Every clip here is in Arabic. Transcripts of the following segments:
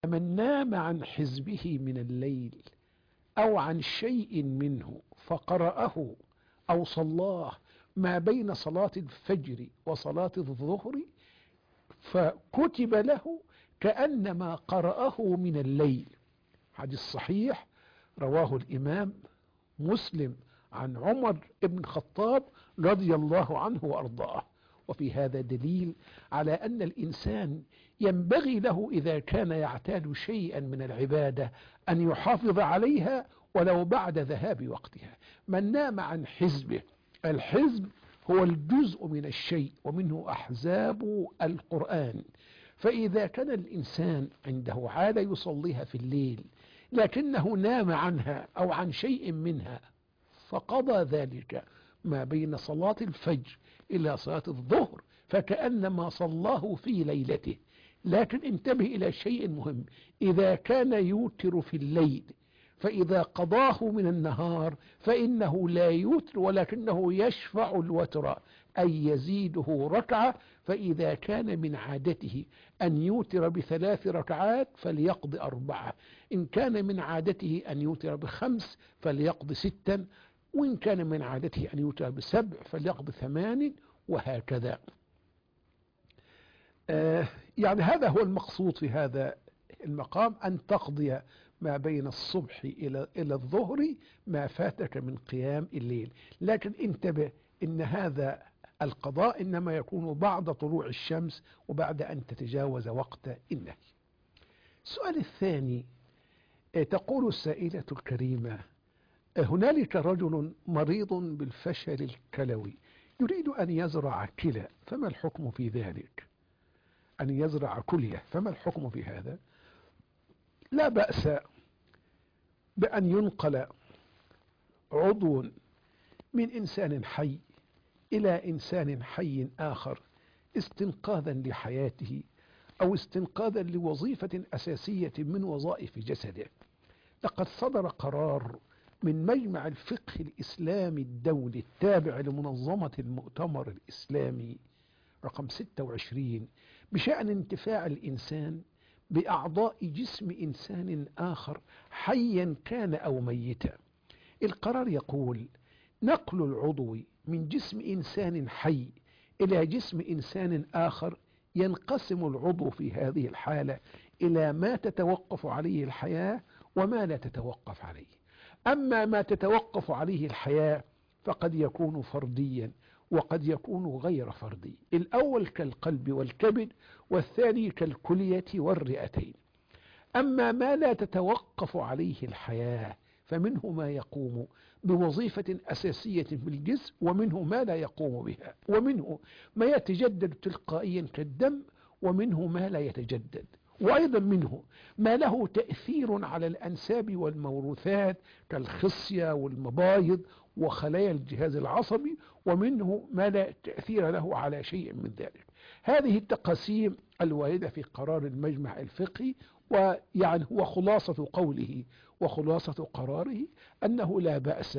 من نام عن حزبه من الليل أو عن شيء منه فقرأه أو صلاه ما بين صلاة الفجر وصلاة الظهر فكتب له كأنما قرأه من الليل. حديث صحيح رواه الإمام مسلم عن عمر بن الخطاب رضي الله عنه وأرضاه. وفي هذا دليل على أن الإنسان ينبغي له إذا كان يعتاد شيئا من العبادة أن يحافظ عليها ولو بعد ذهاب وقتها. من نام عن حزبه، الحزب هو الجزء من الشيء ومنه أحزاب القرآن. فإذا كان الإنسان عنده عادة يصليها في الليل لكنه نام عنها أو عن شيء منها فقضى ذلك ما بين صلاة الفجر إلى صلاة الظهر فكأنما صلاه في ليلته. لكن انتبه إلى شيء مهم، إذا كان يوتر في الليل فإذا قضاه من النهار فإنه لا يوتر ولكنه يشفع الوتر أي يزيده ركعة. فإذا كان من عادته أن يوتر ب3 ركعات فليقضي 4، إن كان من عادته أن يوتر ب5 فليقضي 6، وإن كان من عادته أن يوتر ب7 فليقضي 8، وهكذا. يعني هذا هو المقصود في هذا المقام، أن تقضي ما بين الصبح إلى الظهر ما فاتك من قيام الليل. لكن انتبه إن هذا القضاء إنما يكون بعد طلوع الشمس وبعد أن تتجاوز وقت النهي. السؤال الثاني، تقول السائلة الكريمة: هنالك رجل مريض بالفشل الكلوي يريد أن يزرع كلى، فما الحكم في ذلك؟ أن يزرع كلية، فما الحكم في هذا؟ لا بأس بأن ينقل عضو من إنسان حي إلى إنسان حي آخر استنقاذا لحياته أو استنقاذا لوظيفة أساسية من وظائف جسده. لقد صدر قرار من مجمع الفقه الإسلامي الدولي التابع لمنظمة المؤتمر الإسلامي رقم 26 بشأن انتفاع الإنسان بأعضاء جسم إنسان آخر حيا كان أو ميتا. القرار يقول: نقل العضو من جسم إنسان حي إلى جسم إنسان آخر ينقسم العضو في هذه الحالة إلى ما تتوقف عليه الحياة وما لا تتوقف عليه. أما ما تتوقف عليه الحياة فقد يكون فرديا وقد يكون غير فردي، الأول كالقلب والكبد والثاني كالكلية والرئتين. أما ما لا تتوقف عليه الحياة فمنه ما يقوم بوظيفة أساسية في الجسم ومنه ما لا يقوم بها، ومنه ما يتجدد تلقائيا كالدم ومنه ما لا يتجدد، وأيضا منه ما له تأثير على الأنساب والموروثات كالخصية والمبايض وخلايا الجهاز العصبي، ومنه ما لا تأثير له على شيء من ذلك. هذه التقاسيم الواردة في قرار المجمع الفقهي، ويعني هو خلاصة قوله وخلاصة قراره أنه لا بأس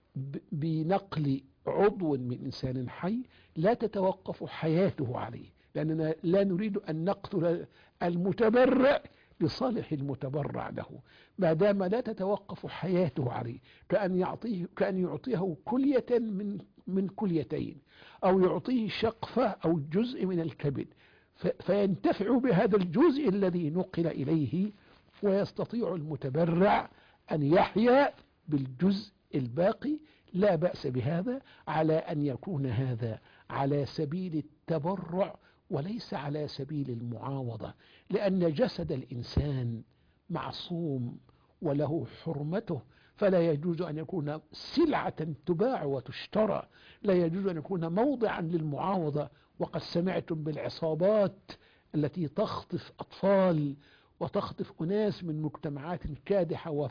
بنقل عضو من إنسان حي لا تتوقف حياته عليه، لأننا لا نريد أن نقتل المتبرع لصالح المتبرع له ما دام لا تتوقف حياته عليه، كأن يعطيه كلية من كليتين أو يعطيه شقفة أو جزء من الكبد فينتفع بهذا الجزء الذي نقل إليه، ويستطيع المتبرع أن يحيا بالجزء الباقي. لا بأس بهذا على أن يكون هذا على سبيل التبرع وليس على سبيل المعاوضة، لأن جسد الإنسان معصوم وله حرمته، فلا يجوز أن يكون سلعة تباع وتشترى، لا يجوز أن يكون موضعا للمعاوضة. وقد سمعتم بالعصابات التي تخطف أطفال وتخطف أناس من مجتمعات كادحة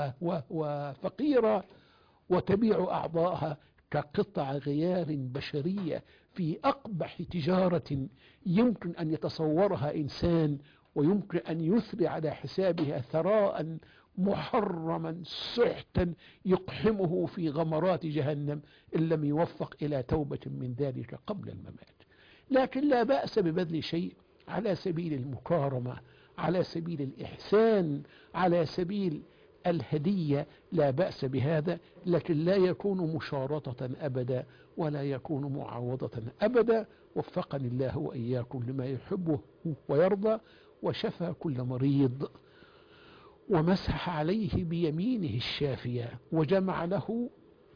وفقيرة وتبيع أعضاءها كقطع غيار بشرية في أقبح تجارة يمكن أن يتصورها إنسان، ويمكن أن يثري على حسابها ثراء محرما سحتا يقحمه في غمرات جهنم إن لم يوفق إلى توبة من ذلك قبل الممات. لكن لا بأس ببذل شيء على سبيل المكارمة، على سبيل الإحسان، على سبيل الهدية، لا بأس بهذا، لكن لا يكون مشارطة أبدا ولا يكون معاوضة أبدا. وفقني الله وإياكم لما يحبه ويرضى، وشفى كل مريض، ومسح عليه بيمينه الشافية، وجمع له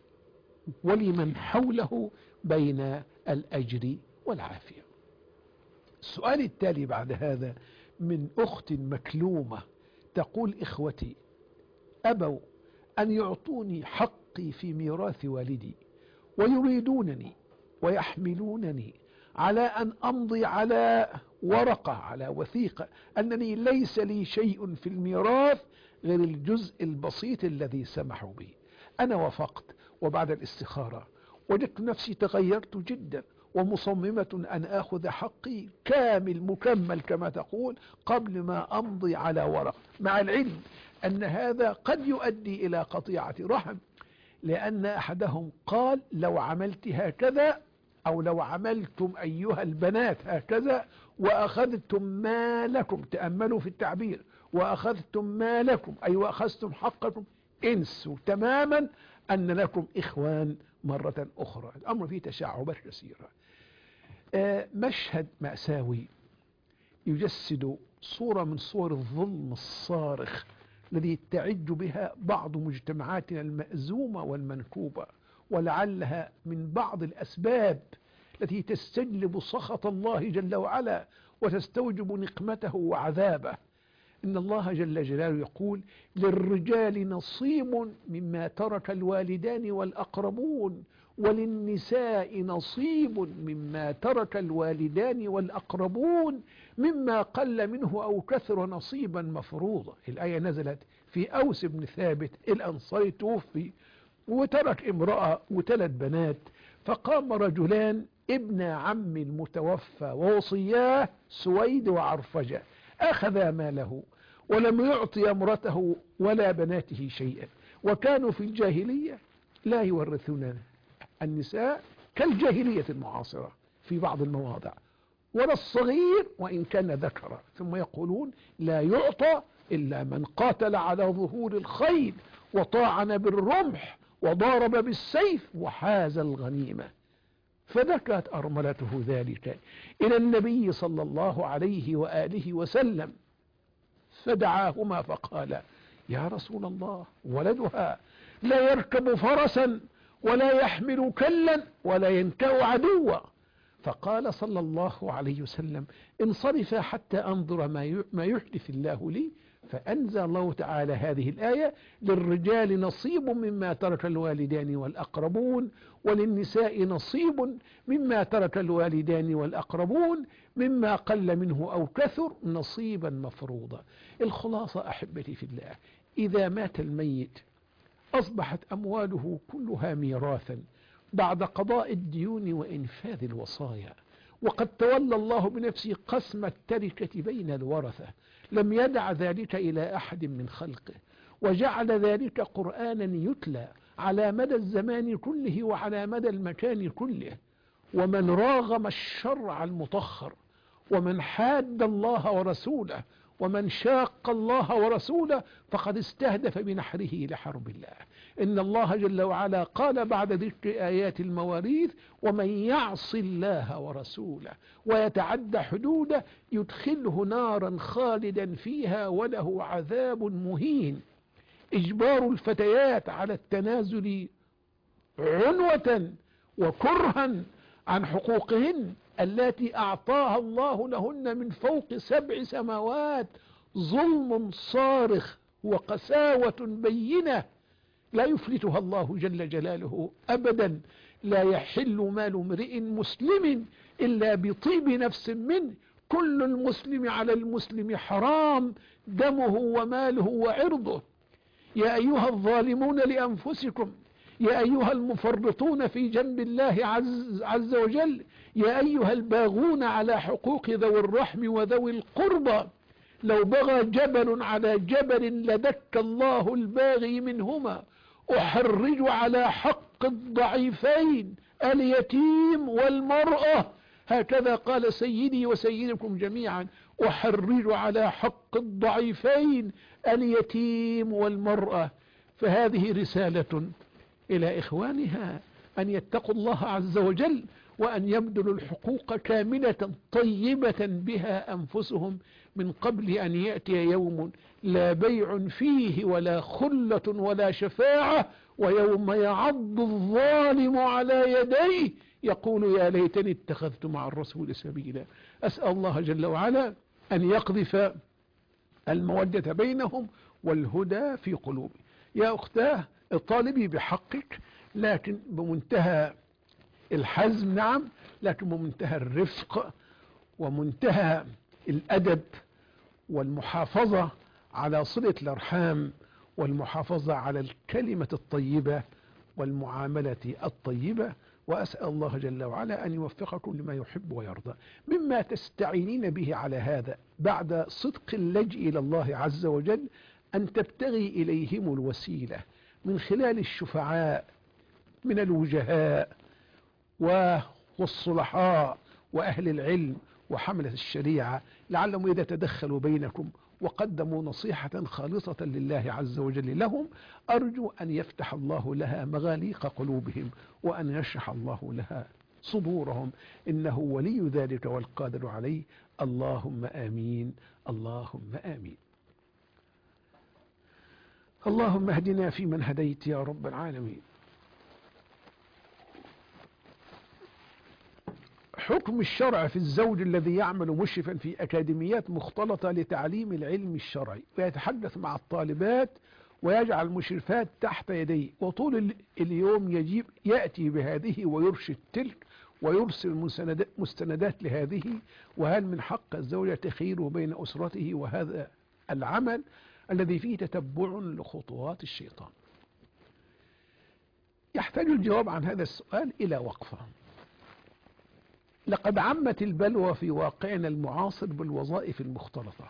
ولمن حوله بين الأجر والعافية. السؤال التالي بعد هذا من أخت مكلومة تقول: إخوتي أبوا أن يعطوني حقي في ميراث والدي، ويريدونني ويحملونني على أن أمضي على ورقة، على وثيقة، أنني ليس لي شيء في الميراث غير الجزء البسيط الذي سمحوا به. أنا وافقت، وبعد الاستخارة وجدت نفسي تغيرت جدا، ومصممة أن آخذ حقي كامل مكمل كما تقول قبل ما أمضي على ورق، مع العلم أن هذا قد يؤدي إلى قطيعة رحم، لأن أحدهم قال: لو عملت هكذا، أو لو عملتم أيها البنات هكذا وأخذتم ما لكم، تأملوا في التعبير، وأخذتم ما لكم أي وأخذتم حقكم، انسوا تماما أن لكم إخوان مرة أخرى. الأمر فيه تشعبات كثيرة. مشهد مأساوي يجسد صورة من صور الظلم الصارخ الذي تعج بها بعض مجتمعاتنا المأزومة والمنكوبة، ولعلها من بعض الأسباب التي تستجلب سخط الله جل وعلا وتستوجب نقمته وعذابه. إن الله جل جلاله يقول: للرجال نصيب مما ترك الوالدان والأقربون، وللنساء نصيب مما ترك الوالدان والأقربون، مما قل منه أو كثر نصيبا مفروضا. الآية نزلت في أوس بن ثابت الأنصاري، توفي وترك امرأة وثلاث بنات، فقام رجلان ابن عم المتوفى ووصياه سويد وعرفجة، أخذا ماله ولم يعطي امرته ولا بناته شيئا، وكانوا في الجاهلية لا يورثون النساء كالجاهلية المعاصرة في بعض المواضع، ولا الصغير وإن كان ذكرا، ثم يقولون: لا يعطى إلا من قاتل على ظهور الخيل وطاعن بالرمح وضارب بالسيف وحاز الغنيمة. فذكرت أرملته ذلك إلى النبي صلى الله عليه وآله وسلم، فدعاهما فقال: يا رسول الله، ولدها لا يركب فرسا ولا يحمل كلا ولا ينكأ عدوا. فقال صلى الله عليه وسلم: انصرفا حتى أنظر ما يحدث الله لي. فأنزل الله تعالى هذه الآية: للرجال نصيب مما ترك الوالدان والأقربون، وللنساء نصيب مما ترك الوالدان والأقربون، مما قل منه أو كثر نصيبا مفروضا. الخلاصة أحبتي في الله: إذا مات الميت أصبحت أمواله كلها ميراثا بعد قضاء الديون وإنفاذ الوصايا، وقد تولى الله بنفسه قسم التركة بين الورثة، لم يدع ذلك إلى أحد من خلقه، وجعل ذلك قرآنا يتلى على مدى الزمان كله وعلى مدى المكان كله. ومن راغم الشرع المطهر، ومن حاد الله ورسوله، ومن شاق الله ورسوله، فقد استهدف بنحره لحرب الله. إن الله جل وعلا قال بعد ذكر آيات المواريث: ومن يعص الله ورسوله ويتعد حدوده يدخله نارا خالدا فيها وله عذاب مهين. إجبار الفتيات على التنازل عنوة وكرها عن حقوقهن التي أعطاها الله لهن من فوق 7 سماوات ظلم صارخ وقساوة بينة لا يفلتها الله جل جلاله أبدا. لا يحل مال امرئ مسلم إلا بطيب نفس منه، كل المسلم على المسلم حرام، دمه وماله وعرضه. يا أيها الظالمون لأنفسكم، يا أيها المفرطون في جنب الله عز وجل، يا أيها الباغون على حقوق ذوي الرحم وذوي القربى، لو بغى جبل على جبل لدك الله الباغي منهما، أحرج على حق الضعيفين اليتيم والمرأة، هكذا قال سيدي وسيدكم جميعا. أحرج على حق الضعيفين اليتيم والمرأة. فهذه رسالة إلى إخوانها أن يتقوا الله عز وجل، وأن يبذلوا الحقوق كاملة طيبة بها أنفسهم، من قبل أن يأتي يوم لا بيع فيه ولا خلة ولا شفاعة، ويوم يعض الظالم على يديه يقول يا ليتني اتخذت مع الرسول سبيلا. أسأل الله جل وعلا أن يقذف المودة بينهم والهدى في قلوبهم. يا أختاه، اطالبي بحقك، لكن بمنتهى الحزم، نعم، لكن بمنتهى الرفق ومنتهى الأدب والمحافظة على صلة الأرحام، والمحافظة على الكلمة الطيبة والمعاملة الطيبة. وأسأل الله جل وعلا أن يوفقكم لما يحب ويرضى. مما تستعينين به على هذا بعد صدق اللجئ إلى الله عز وجل أن تبتغي إليهم الوسيلة من خلال الشفعاء من الوجهاء والصلحاء وأهل العلم وحملة الشريعة، لعلهم إذا تدخلوا بينكم وقدموا نصيحة خالصة لله عز وجل لهم، أرجو أن يفتح الله لها مغاليق قلوبهم، وأن يشرح الله لها صدورهم، إنه ولي ذلك والقادر عليه. اللهم آمين، اللهم آمين. اللهم اهدنا فيمن هديت يا رب العالمين. حكم الشرع في الزوج الذي يعمل مشرفا في أكاديميات مختلطة لتعليم العلم الشرعي، ويتحدث مع الطالبات ويجعل مشرفات تحت يديه، وطول اليوم يأتي بهذه ويرشد تلك ويرسل مستندات لهذه. وهل من حق الزوجة تخيره بين أسرته وهذا العمل الذي فيه تتبع لخطوات الشيطان؟ يحتاج الجواب عن هذا السؤال إلى وقفة. لقد عمت البلوى في واقعنا المعاصر بالوظائف المختلطة.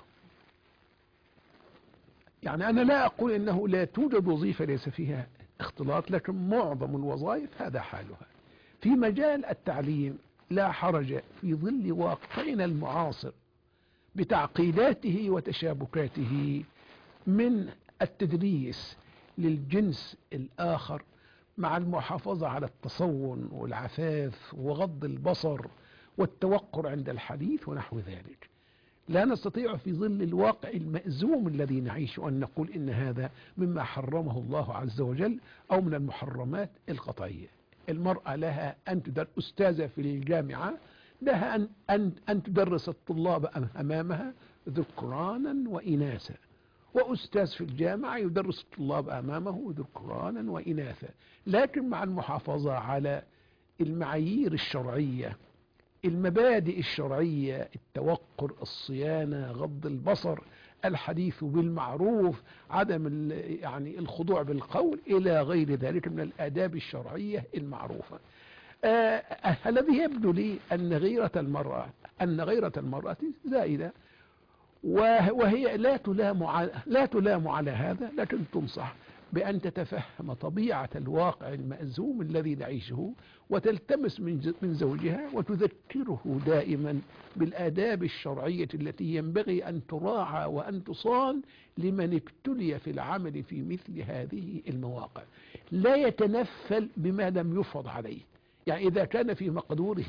يعني أنا لا أقول إنه لا توجد وظيفة ليس فيها اختلاط، لكن معظم الوظائف هذا حالها. في مجال التعليم لا حرج في ظل واقعنا المعاصر بتعقيداته وتشابكاته من التدريس للجنس الآخر مع المحافظة على التصون والعفاف وغض البصر والتوقر عند الحديث ونحو ذلك. لا نستطيع في ظل الواقع المأزوم الذي نعيش أن نقول إن هذا مما حرمه الله عز وجل أو من المحرمات القطعية. المرأة لها أن تدرس، أستاذة في الجامعة لها أن تدرس الطلاب أمامها ذكرانا وإناثا، وأستاذ في الجامعة يدرس الطلاب أمامه ذكرانا وإناثا، لكن مع المحافظة على المعايير الشرعية، المبادئ الشرعية، التوقر، الصيانة، غض البصر، الحديث بالمعروف، عدم يعني الخضوع بالقول إلى غير ذلك من الآداب الشرعية المعروفة. الذي يبدو لي أن غيرة المرأة زائدة، وهي لا تلام على هذا، لكن تنصح بأن تتفهم طبيعة الواقع المأزوم الذي نعيشه، وتلتمس من زوجها وتذكره دائما بالآداب الشرعية التي ينبغي أن تراعى وأن تصان لمن ابتلي في العمل في مثل هذه المواقع. لا يتنفل بما لم يفرض عليه. يعني إذا كان في مقدوره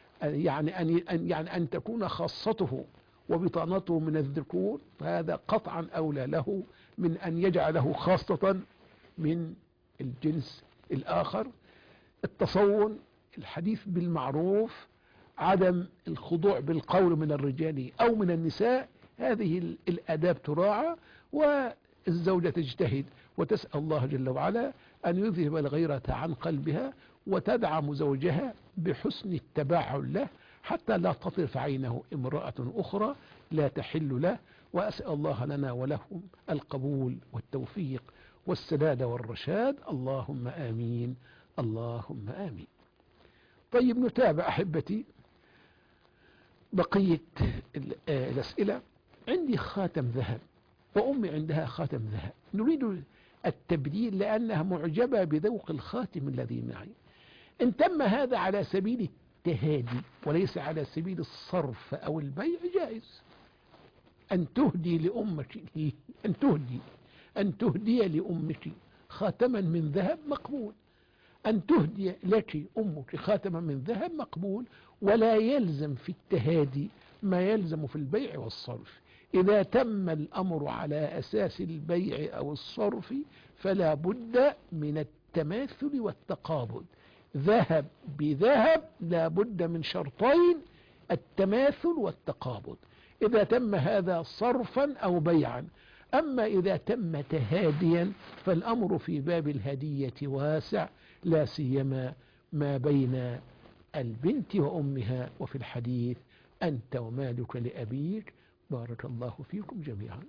أن تكون خاصته وبطانته من الذكور، فهذا قطعا أولى له من أن يجعله خاصة من الجنس الآخر. التصون، الحديث بالمعروف، عدم الخضوع بالقول من الرجال أو من النساء، هذه الآداب تراعى، والزوجة تجتهد وتسأل الله جل وعلا أن يذهب الغيرة عن قلبها، وتدعم زوجها بحسن التباعل له حتى لا تطرف عينه امرأة أخرى لا تحل له. وأسأل الله لنا ولهم القبول والتوفيق والسداد والرشاد. اللهم آمين، اللهم آمين. طيب، نتابع أحبتي بقية الأسئلة. عندي خاتم ذهب وأمي عندها خاتم ذهب، نريد التبديل لأنها معجبة بذوق الخاتم الذي معي. إن تم هذا على سبيل التهادي وليس على سبيل الصرف أو البيع جائز، أن تهدي لأمك خاتما من ذهب مقبول. أن تهدي لك أمك خاتما من ذهب مقبول، ولا يلزم في التهادي ما يلزم في البيع والصرف. إذا تم الأمر على أساس البيع أو الصرف فلا بد من التماثل والتقابض. ذهب بذهب لا بد من شرطين: التماثل والتقابض. إذا تم هذا صرفا أو بيعا. أما إذا تم تهاديا فالأمر في باب الهدية واسع، لا سيما ما بين البنت وأمها. وفي الحديث: أنت ومالك لأبيك. بارك الله فيكم جميعا.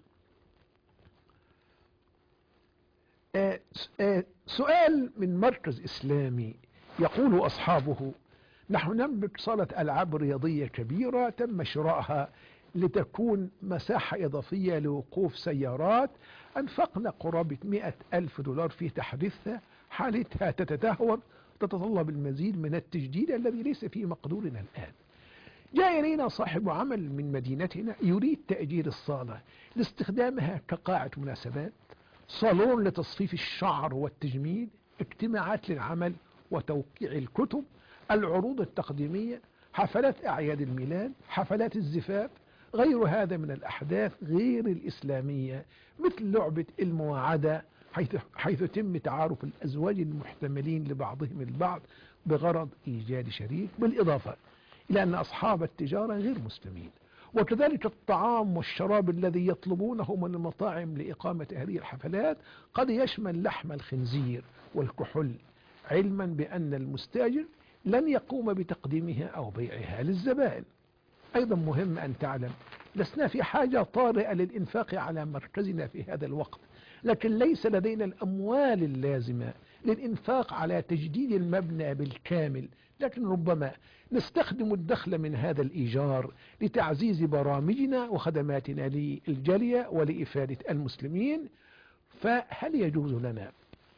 سؤال من مركز إسلامي يقول أصحابه: نحن نملك صالة ألعاب رياضية كبيرة تم شرائها لتكون مساحة إضافية لوقوف سيارات. أنفقنا قرابة $100,000 في تحديثها. حالتها تتدهور، تتطلب المزيد من التجديد الذي ليس في مقدورنا الآن. جاء إلينا صاحب عمل من مدينتنا يريد تأجير الصالة لاستخدامها كقاعة مناسبات، صالون لتصفيف الشعر والتجميل، اجتماعات للعمل وتوقيع الكتب، العروض التقديمية، حفلات أعياد الميلاد، حفلات الزفاف، غير هذا من الأحداث غير الإسلامية، مثل لعبة المواعدة، حيث يتم تعارف الأزواج المحتملين لبعضهم البعض بغرض إيجاد شريك، بالإضافة إلى أن أصحاب التجارة غير مسلمين. وكذلك الطعام والشراب الذي يطلبونه من المطاعم لإقامة هذه الحفلات قد يشمل لحم الخنزير والكحول، علما بأن المستأجر لن يقوم بتقديمها أو بيعها للزبائن. أيضا مهم أن تعلم: لسنا في حاجة طارئة للإنفاق على مركزنا في هذا الوقت، لكن ليس لدينا الأموال اللازمة للإنفاق على تجديد المبنى بالكامل، لكن ربما نستخدم الدخل من هذا الإيجار لتعزيز برامجنا وخدماتنا للجالية ولإفادة المسلمين. فهل يجوز لنا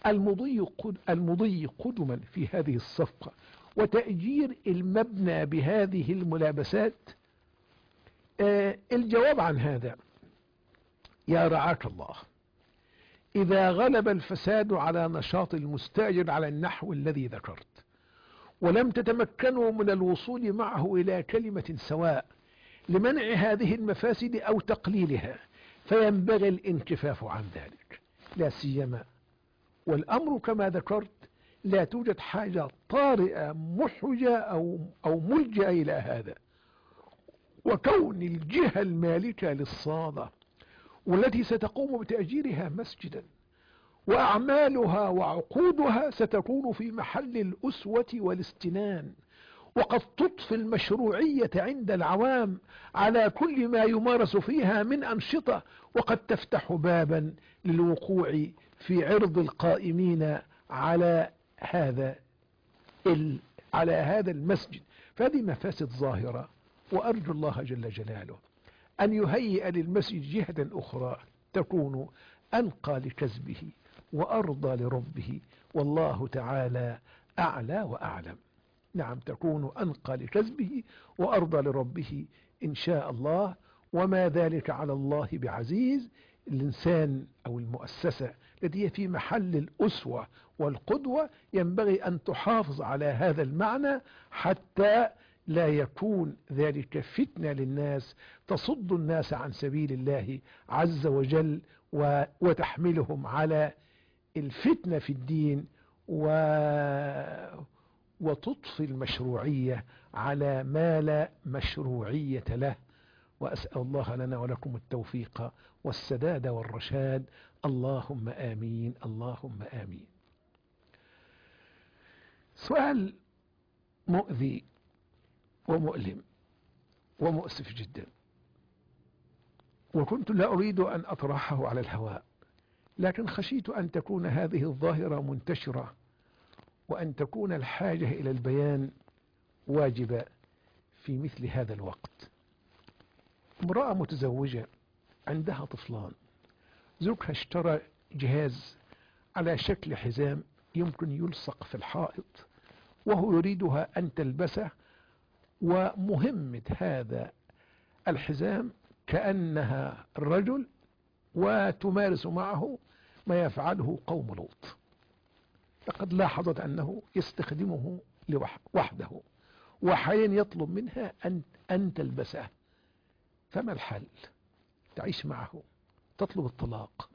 المضي قدما في هذه الصفقة وتأجير المبنى بهذه الملابسات؟ الجواب عن هذا: يا رعاك الله، إذا غلب الفساد على نشاط المستأجر على النحو الذي ذكرت، ولم تتمكنوا من الوصول معه إلى كلمة سواء لمنع هذه المفاسد أو تقليلها، فينبغي الانكفاف عن ذلك، لا سيما والأمر كما ذكرت لا توجد حاجة طارئة محرجة أو ملجأ إلى هذا. وكون الجهة المالكة للصالة والتي ستقوم بتأجيرها مسجدا وأعمالها وعقودها ستكون في محل الأسوة والاستنان، وقد تضفي المشروعية عند العوام على كل ما يمارس فيها من أنشطة، وقد تفتح بابا للوقوع في عرض القائمين على هذا المسجد. فهذه مفاسد ظاهرة، وأرجو الله جل جلاله أن يهيئ للمسجد جهة أخرى تكون أنقى لكسبه وأرضى لربه، والله تعالى أعلى وأعلم. نعم، تكون أنقى لكسبه وأرضى لربه إن شاء الله، وما ذلك على الله بعزيز. الإنسان أو المؤسسة التي هي في محل الأسوة والقدوة ينبغي أن تحافظ على هذا المعنى حتى لا يكون ذلك فتنة للناس تصد الناس عن سبيل الله عز وجل وتحملهم على الفتنة في الدين وتطفي المشروعية على ما لا مشروعية له. وأسأل الله لنا ولكم التوفيق والسداد والرشاد، اللهم آمين اللهم آمين. سؤال مؤذي ومؤلم ومؤسف جدا، وكنت لا أريد أن أطرحه على الهواء، لكن خشيت أن تكون هذه الظاهرة منتشرة وأن تكون الحاجة إلى البيان واجبة في مثل هذا الوقت. امرأة متزوجة عندها طفلان، زوجها اشترى جهاز على شكل حزام يمكن يلصق في الحائط وهو يريدها أن تلبسه، ومهمة هذا الحزام كأنها الرجل وتمارس معه ما يفعله قوم لوط. لقد لاحظت أنه يستخدمه وحده، وحين يطلب منها أن تلبسه. فما الحل؟ تعيش معه، تطلب الطلاق.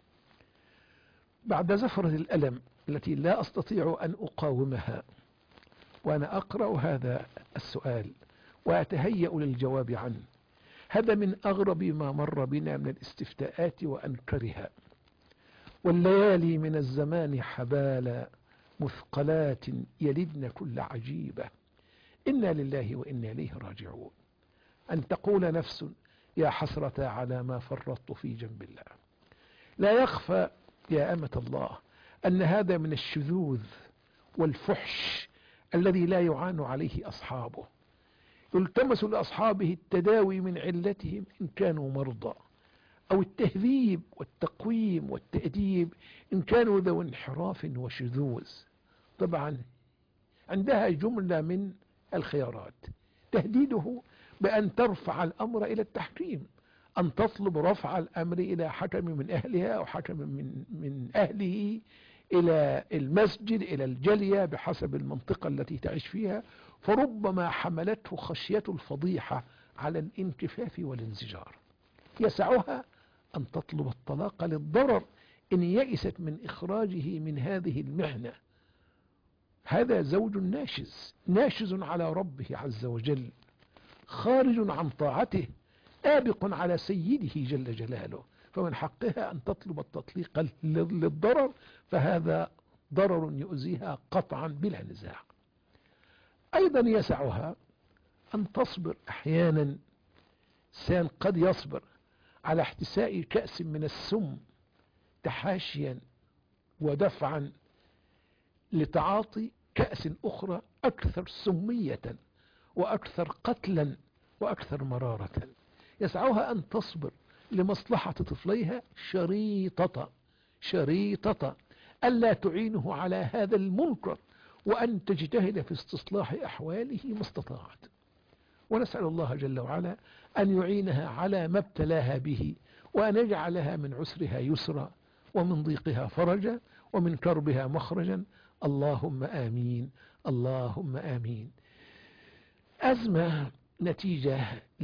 بعد زفرة الألم التي لا أستطيع أن أقاومها، وأنا أقرأ هذا السؤال وأتهيأ للجواب عنه، هذا من أغرب ما مر بنا من الاستفتاءات وأنكرها. والليالي من الزمان حبالا مثقلات يلدن كل عجيبة، إنا لله وإنا إليه راجعون. أن تقول نفس يا حسرة على ما فرطت في جنب الله. لا يخفى يا أمة الله أن هذا من الشذوذ والفحش الذي لا يعان عليه أصحابه. يلتمس لأصحابه التداوي من علتهم إن كانوا مرضى، أو التهذيب والتقويم والتأديب إن كانوا ذو انحراف وشذوذ. طبعا عندها جملة من الخيارات: تهديده بأن ترفع الأمر إلى التحكيم، أن تطلب رفع الأمر إلى حكم من أهلها أو حكم من أهله، إلى المسجد، إلى الجلية بحسب المنطقة التي تعيش فيها. فربما حملته خشية الفضيحة على الانكفاف والانزجار. يسعها أن تطلب الطلاق للضرر إن يئست من إخراجه من هذه المحنة. هذا زوج ناشز على ربه عز وجل، خارج عن طاعته، آبق على سيده جل جلاله، فمن حقها أن تطلب التطليق للضرر، فهذا ضرر يؤذيها قطعا بلا نزاع. أيضا يسعها أن تصبر أحيانا. إنسان قد يصبر على احتساء كأس من السم تحاشيا ودفعا لتعاطي كأس أخرى أكثر سمية وأكثر قتلا وأكثر مرارة. يسعها أن تصبر لمصلحة طفليها شريطة ألا تعينه على هذا المنكر، وأن تجتهد في استصلاح أحواله ما استطاعت. ونسأل الله جل وعلا أن يعينها على ما ابتلاها به، وأن يجعلها من عسرها يسرا، ومن ضيقها فرجا، ومن كربها مخرجا. اللهم آمين، اللهم آمين. أزمة نتيجة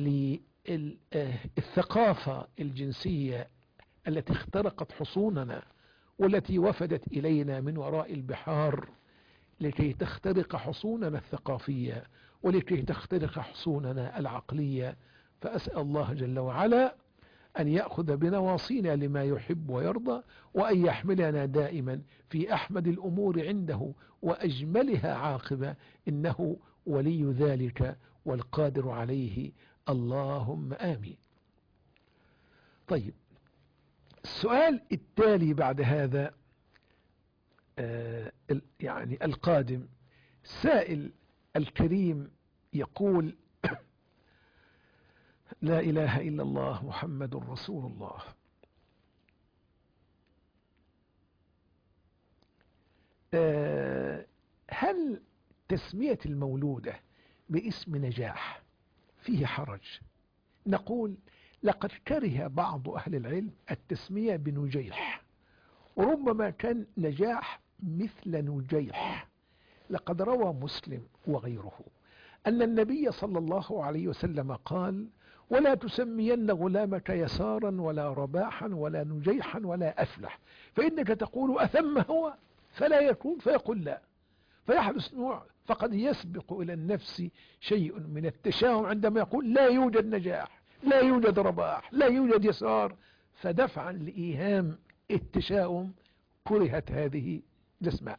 للثقافة الجنسية التي اخترقت حصوننا، والتي وفدت إلينا من وراء البحار لكي تخترق حصوننا الثقافية ولكي تخترق حصوننا العقلية. فأسأل الله جل وعلا أن يأخذ بنواصينا لما يحب ويرضى، وأن يحملنا دائما في أحمد الأمور عنده وأجملها عاقبة، إنه ولي ذلك والقادر عليه. اللهم آمين. طيب، السؤال التالي بعد هذا يعني القادم، سائل الكريم يقول: لا إله إلا الله محمد رسول الله. هل تسمية المولودة باسم نجاح فيه حرج؟ نقول: لقد كره بعض أهل العلم التسمية بنجيح، وربما كان نجاح مثل نجيح. لقد روى مسلم وغيره أن النبي صلى الله عليه وسلم قال: ولا تسمين غلامك يسارا ولا رباحا ولا نجيحا ولا أفلح، فإنك تقول أثم هو فلا يكون، فيقول لا، فيحدث نوع، فقد يسبق إلى النفس شيء من التشاؤم عندما يقول لا يوجد نجاح، لا يوجد رباح، لا يوجد يسار. فدفعا لإيهام التشاؤم كرهت هذه الأسماء.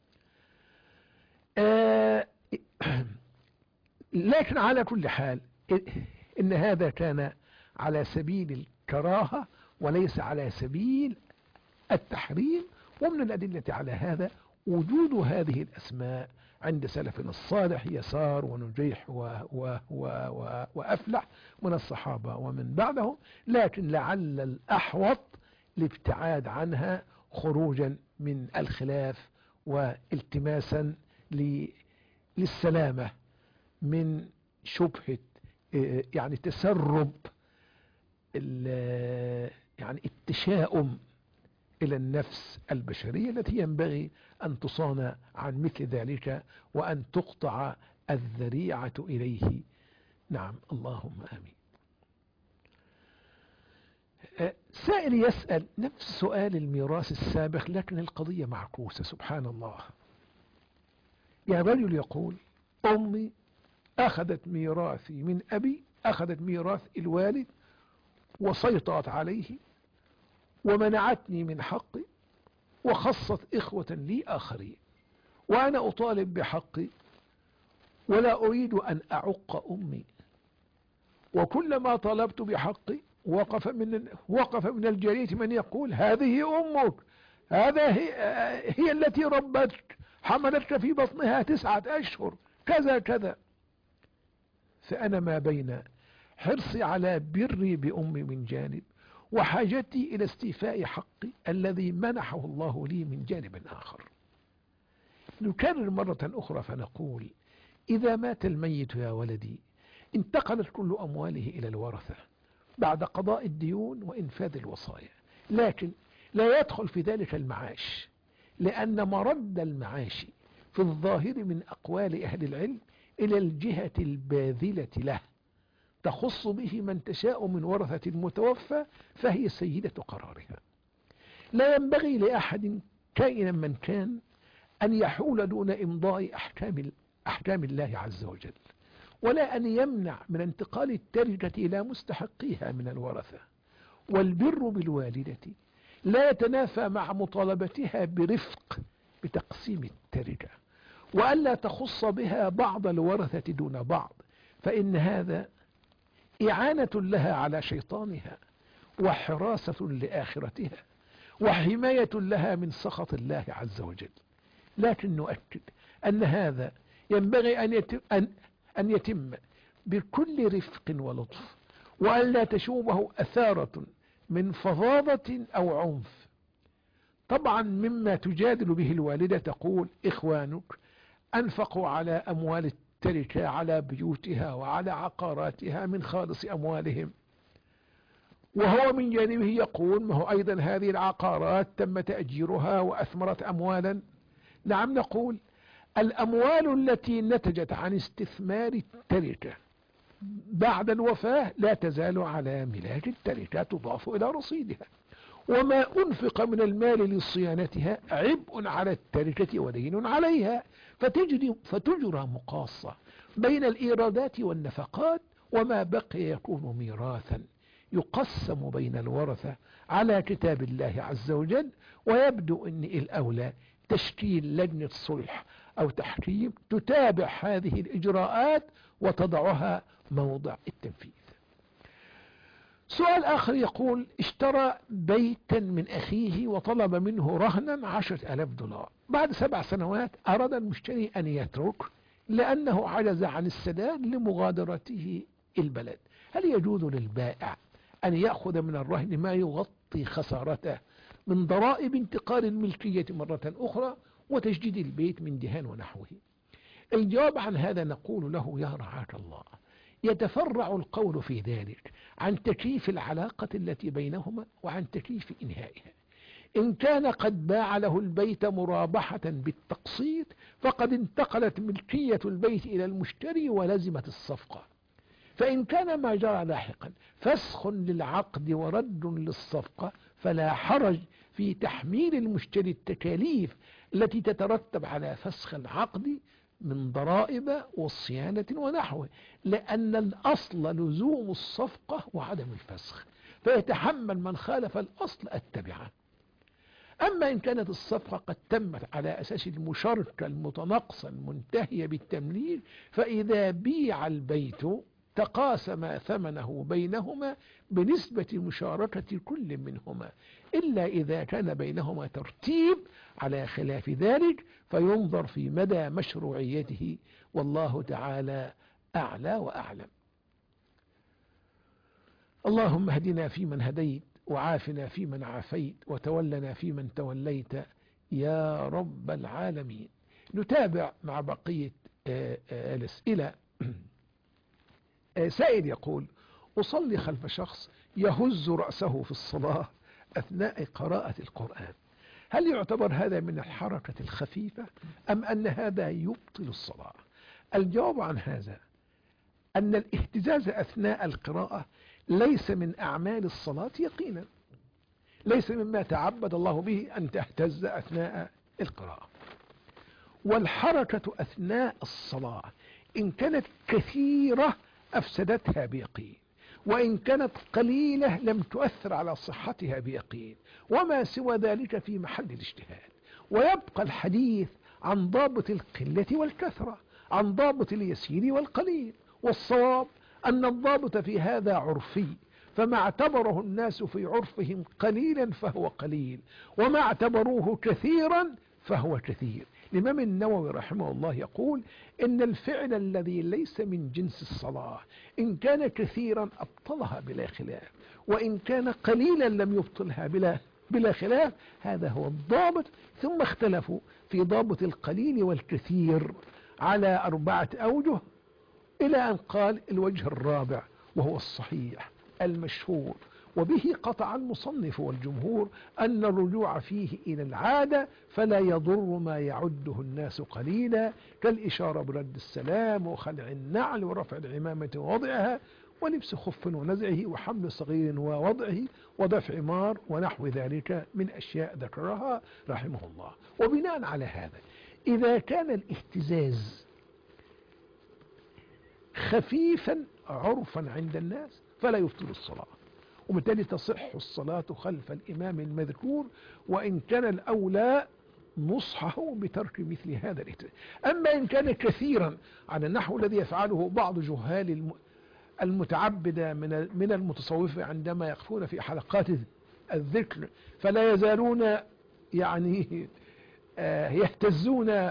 لكن على كل حال إن هذا كان على سبيل الكراهة وليس على سبيل التحريم. ومن الأدلة على هذا وجود هذه الأسماء عند سلفنا الصالح: يسار ونجيح وأفلح من الصحابة ومن بعدهم. لكن لعل الأحوط الابتعاد عنها خروجا من الخلاف والتماسا للسلامة من شبهة يعني تسرب يعني التشاؤم إلى النفس البشرية التي ينبغي أن تصان عن مثل ذلك وأن تقطع الذريعة إليه. نعم، اللهم آمين. سائل يسأل نفس سؤال الميراث السابق، لكن القضية معكوسة. سبحان الله. يا رجل يقول أمي أخذت ميراثي من أبي، أخذت ميراث الوالد وسيطرت عليه ومنعتني من حقي وخصت إخوة لي آخرين، وأنا أطالب بحقي ولا أريد أن أعق أمي، وكلما طلبت بحقي وقف من الجريء من يقول هذه أمك، هي التي ربتك، حملتك في بطنها 9 أشهر، كذا كذا. فأنا ما بين حرصي على بري بأمي من جانب وحاجتي إلى استيفاء حقي الذي منحه الله لي من جانب آخر. نكرر مرة أخرى فنقول إذا مات الميت يا ولدي انتقلت كل أمواله إلى الورثة بعد قضاء الديون وإنفاذ الوصايا، لكن لا يدخل في ذلك المعاش، لأن مرد المعاش في الظاهر من أقوال أهل العلم إلى الجهة الباذلة له، تخص به من تشاء من ورثة المتوفى، فهي سيدة قرارها. لا ينبغي لأحد كائنا من كان أن يحول دون إمضاء أحكام الله عز وجل، ولا أن يمنع من انتقال التركة إلى مستحقيها من الورثة. والبر بالوالدة لا يتنافى مع مطالبتها برفق بتقسيم التركة، وألا تخص بها بعض الورثة دون بعض، فإن هذا إعانة لها على شيطانها وحراسة لآخرتها وحماية لها من سخط الله عز وجل. لكن نؤكد أن هذا ينبغي أن يتم بكل رفق ولطف، وأن لا تشوبه أثارة من فظاظة أو عنف. طبعا مما تجادل به الوالدة تقول إخوانك أنفقوا على أموال التركة على بيوتها وعلى عقاراتها من خالص أموالهم، وهو من جانبه يقول ما هو أيضا هذه العقارات تم تأجيرها وأثمرت أموالا. نعم، نقول الأموال التي نتجت عن استثمار التركة بعد الوفاة لا تزال على ملاك التركة، تضاف إلى رصيدها، وما أنفق من المال لصيانتها عبء على التركة ودين عليها، فتجرى مقاصة بين الإيرادات والنفقات، وما بقي يكون ميراثا يقسم بين الورثة على كتاب الله عز وجل. ويبدو أن الأولى تشكيل لجنة صلح أو تحكيم تتابع هذه الإجراءات وتضعها موضع التنفيذ. سؤال آخر يقول اشترى بيتا من أخيه وطلب منه رهنا 10,000 دولار، بعد 7 سنوات أراد المشتري أن يترك لأنه عجز عن السداد لمغادرته البلد. هل يجوز للبائع أن يأخذ من الرهن ما يغطي خسارته من ضرائب انتقال الملكية مرة أخرى وتجديد البيت من دهان ونحوه؟ الجواب عن هذا نقول له يا رعاك الله، يتفرع القول في ذلك عن تكييف العلاقة التي بينهما وعن تكييف إنهائها. إن كان قد باع له البيت مرابحة بالتقسيط فقد انتقلت ملكية البيت إلى المشتري ولزمت الصفقة. فإن كان ما جرى لاحقا فسخ للعقد ورد للصفقة فلا حرج في تحميل المشتري التكاليف التي تترتب على فسخ العقد من ضرائب والصيانة ونحوه، لأن الأصل لزوم الصفقة وعدم الفسخ، فيتحمل من خالف الأصل التبعة. أما إن كانت الصفقة قد تمت على أساس المشاركة المتناقصة المنتهية بالتمليك، فإذا بيع البيت تقاسم ثمنه بينهما بنسبة مشاركة كل منهما، إلا إذا كان بينهما ترتيب على خلاف ذلك، فينظر في مدى مشروعيته، والله تعالى أعلى وأعلم. اللهم اهدنا فيمن هديت، وعافنا فيمن عافيت، وتولنا فيمن توليت يا رب العالمين. نتابع مع بقية الأسئلة. سائل يقول أصلي خلف شخص يهز رأسه في الصلاة أثناء قراءة القرآن، هل يعتبر هذا من الحركة الخفيفة أم أن هذا يبطل الصلاة؟ الجواب عن هذا أن الاهتزاز أثناء القراءة ليس من أعمال الصلاة يقينا، ليس مما تعبد الله به أن تهتز أثناء القراءة. والحركة أثناء الصلاة إن كانت كثيرة أفسدتها بيقين، وإن كانت قليلة لم تؤثر على صحتها بيقين، وما سوى ذلك في محل الاجتهاد. ويبقى الحديث عن ضابط القلة والكثرة، عن ضابط اليسير والقليل، والصواب أن الضابط في هذا عرفي، فما اعتبره الناس في عرفهم قليلا فهو قليل، وما اعتبروه كثيرا فهو كثير. الإمام النووي رحمه الله يقول إن الفعل الذي ليس من جنس الصلاة إن كان كثيرا أبطلها بلا خلاف، وإن كان قليلا لم يبطلها بلا خلاف. هذا هو الضابط. ثم اختلفوا في ضابط القليل والكثير على 4 أوجه، إلى أن قال الوجه الرابع وهو الصحيح المشهور، وبه قطع المصنف والجمهور أن الرجوع فيه إلى العادة فلا يضر ما يعده الناس قليلا، كالإشارة برد السلام وخلع النعل ورفع العمامة ووضعها ولبس خف ونزعه وحمل صغير ووضعه ودفع مار ونحو ذلك من أشياء ذكرها رحمه الله. وبناء على هذا إذا كان الاهتزاز خفيفا عرفا عند الناس فلا يبطل الصلاة، وبالتالي تصح الصلاة خلف الإمام المذكور، وإن كان الأولى نصحه بترك مثل هذا الاهتزاز. أما إن كان كثيرا على النحو الذي يفعله بعض جهال المتعبدة من المتصوفة عندما يقفون في حلقات الذكر فلا يزالون يعني يهتزون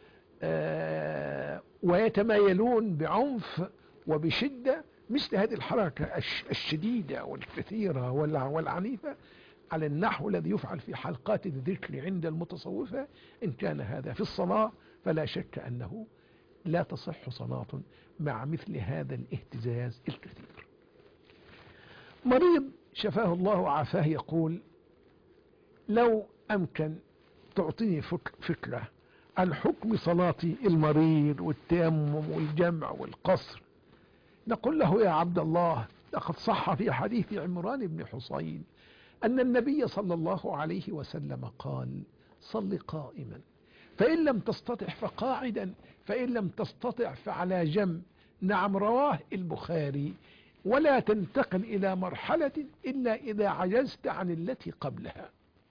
ويتمايلون بعنف وبشدة، مثل هذه الحركة الشديدة والكثيرة والعنيفة على النحو الذي يفعل في حلقات الذكر عند المتصوفة، إن كان هذا في الصلاة فلا شك أنه لا تصح صلاة مع مثل هذا الاهتزاز الكثير. مريض شفاه الله وعافاه يقول لو أمكن تعطيني فكرة عن حكم صلاة المريض والتيمم والجمع والقصر. نقول له يا عبد الله لقد صح في حديث عمران بن حصين أن النبي صلى الله عليه وسلم قال صل قائما، فإن لم تستطع فقاعدا، فإن لم تستطع فعلى جنب. نعم، رواه البخاري. ولا تنتقل إلى مرحلة إلا إذا عجزت عن التي قبلها.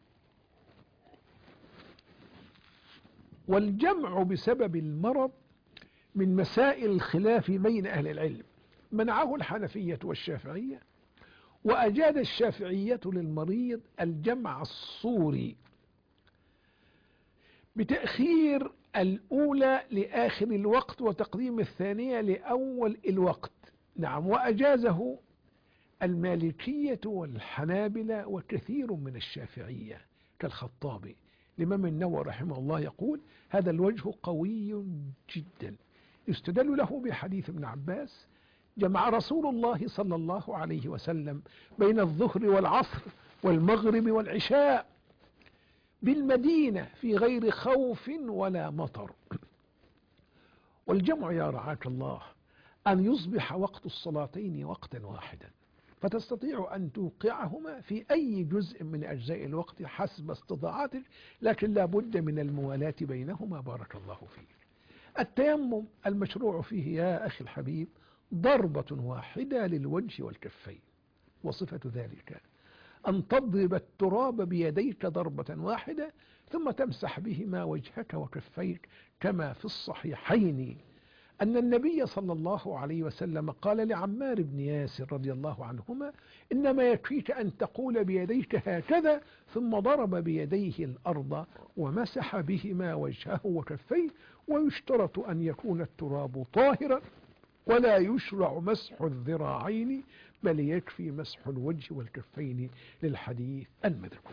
والجمع بسبب المرض من مسائل الخلاف بين أهل العلم، منعه الحنفية والشافعية، وأجاد الشافعية للمريض الجمع الصوري بتأخير الأولى لآخر الوقت وتقديم الثانية لأول الوقت. نعم، وأجازه المالكية والحنابلة وكثير من الشافعية كالخطابي. الإمام النووي رحمه الله يقول هذا الوجه قوي جدا، يستدل له بحديث ابن عباس جمع رسول الله صلى الله عليه وسلم بين الظهر والعصر والمغرب والعشاء بالمدينة في غير خوف ولا مطر. والجمع يا رعاك الله أن يصبح وقت الصلاتين وقتا واحدا، فتستطيع أن توقعهما في أي جزء من أجزاء الوقت حسب استطاعتك، لكن لا بد من الموالاة بينهما بارك الله فيك. التيمم المشروع فيه يا أخي الحبيب ضربة واحدة للوجه والكفين، وصفة ذلك أن تضرب التراب بيديك ضربة واحدة ثم تمسح بهما وجهك وكفيك، كما في الصحيحين أن النبي صلى الله عليه وسلم قال لعمار بن ياسر رضي الله عنهما إنما يكفيك أن تقول بيديك هكذا، ثم ضرب بيديه الأرض ومسح بهما وجهه وكفيه. ويشترط أن يكون التراب طاهرا، ولا يشرع مسح الذراعين، بل يكفي مسح الوجه والكفين للحديث المذكور.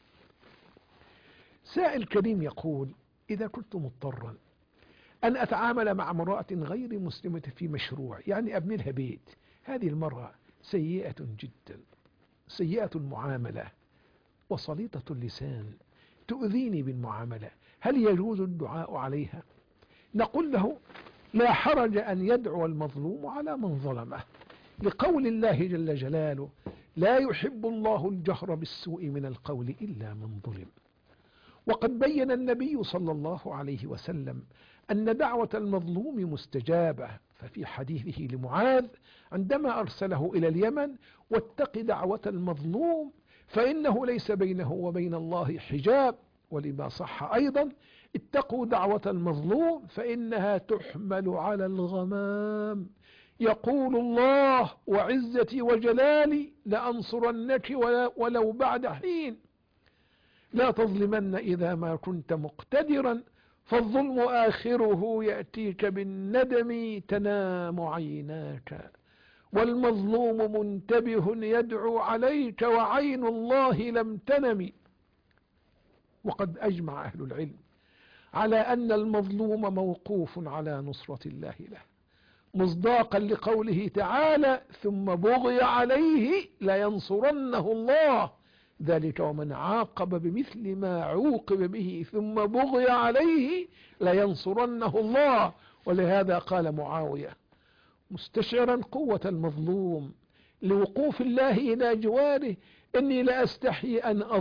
سائل كريم يقول إذا كنت مضطرا أن أتعامل مع امرأة غير مسلمة في مشروع، يعني أبني لها بيت، هذه المرأة سيئة جدا سيئة المعاملة وسليطة اللسان تؤذيني بالمعاملة، هل يجوز الدعاء عليها؟ نقول له لا حرج أن يدعو المظلوم على من ظلمه، لقول الله جل جلاله لا يحب الله الجهر بالسوء من القول إلا من ظلم. وقد بين النبي صلى الله عليه وسلم أن دعوة المظلوم مستجابة، ففي حديثه لمعاذ عندما أرسله إلى اليمن: واتق دعوة المظلوم فإنه ليس بينه وبين الله حجاب. ولما صح أيضا: اتقوا دعوة المظلوم فإنها تحمل على الغمام، يقول الله وعزتي وجلالي لأنصرنك ولو بعد حين. لا تظلمن إذا ما كنت مقتدرا، فالظلم آخره يأتيك بالندم تنام عيناك، والمظلوم منتبه يدعو عليك وعين الله لم تنم. وقد أجمع أهل العلم على أن المظلوم موقوف على نصرة الله له، مصداقا لقوله تعالى: ثم بغي عليه لينصرنه الله، ذلك ومن عاقب بمثل ما عوقب به ثم بغي عليه لينصرنه الله. ولهذا قال معاوية مستشعرا قوة المظلوم لوقوف الله إلى جواره: إني لأستحي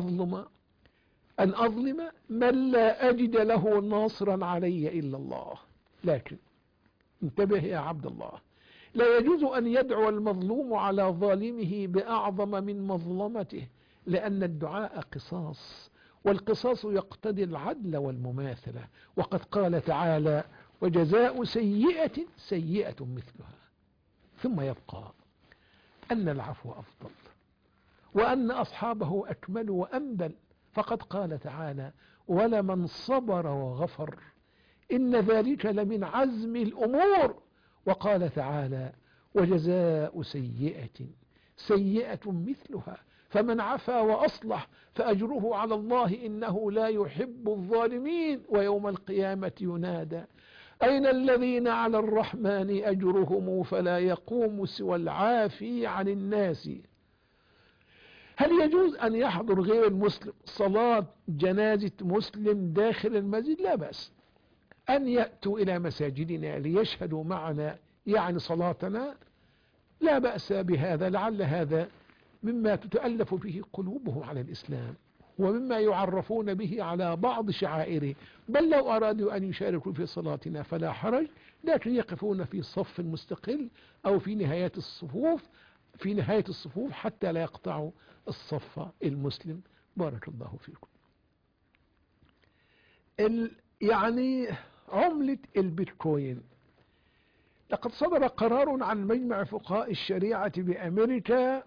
أن أظلم من لا أجد له ناصرا علي إلا الله. لكن انتبه يا عبد الله، لا يجوز أن يدعو المظلوم على ظالمه بأعظم من مظلمته، لأن الدعاء قصاص، والقصاص يقتضي العدل والمماثلة. وقد قال تعالى: وجزاء سيئة سيئة مثلها. ثم يبقى أن العفو أفضل، وأن أصحابه أكمل وأنبل، فقد قال تعالى: ولمن صبر وغفر إن ذلك لمن عزم الأمور. وقال تعالى: وجزاء سيئة سيئة مثلها، فمن عفا وأصلح فأجره على الله إنه لا يحب الظالمين. ويوم القيامة ينادى: أين الذين على الرحمن أجرهم فلا يقوم سوى العافي عن الناس. هل يجوز أن يحضر غير المسلم صلاة جنازة مسلم داخل المسجد؟ لا بأس أن يأتوا إلى مساجدنا ليشهدوا معنا يعني صلاتنا، لا بأس بهذا، لعل هذا مما تتألف به قلوبهم على الإسلام، ومما يعرفون به على بعض شعائره. بل لو أرادوا أن يشاركوا في صلاتنا فلا حرج، لكن يقفون في صف مستقل أو في نهاية الصفوف حتى لا يقطعوا الصف المسلم. بارك الله فيكم. يعني عملة البيتكوين، لقد صدر قرار عن مجمع فقهاء الشريعة بأمريكا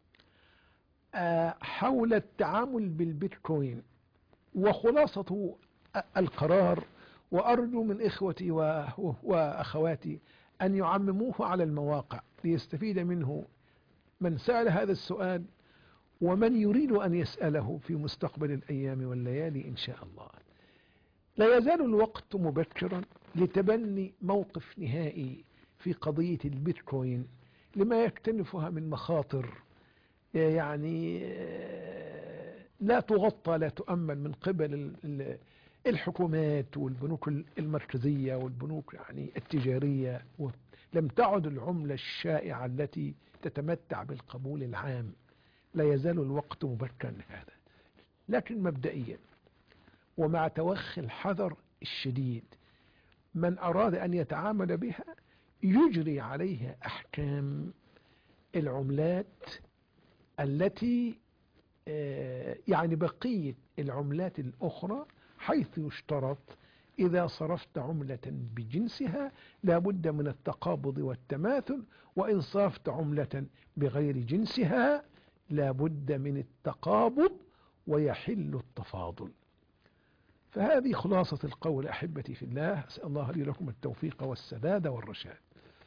حول التعامل بالبيتكوين، وخلاصة القرار، وأرجو من إخوتي وأخواتي أن يعمموه على المواقع ليستفيد منه من سأل هذا السؤال ومن يريد أن يسأله في مستقبل الأيام والليالي إن شاء الله. لا يزال الوقت مبكرا لتبني موقف نهائي في قضية البيتكوين لما يكتنفها من مخاطر يعني لا تغطى لا تؤمن من قبل الحكومات والبنوك المركزية والبنوك يعني التجارية. لم تعد العملة الشائعة التي تتمتع بالقبول العام. لا يزال الوقت مبكرا هذا، لكن مبدئيا ومع توخي الحذر الشديد من أراد أن يتعامل بها يجري عليها أحكام العملات التي يعني بقية العملات الأخرى، حيث يشترط إذا صرفت عملة بجنسها لا بد من التقابض والتماثل، وإن صرفت عملة بغير جنسها لا بد من التقابض ويحل التفاضل. فهذه خلاصة القول أحبتي في الله، أسأل الله لي لكم التوفيق والسداد والرشاد.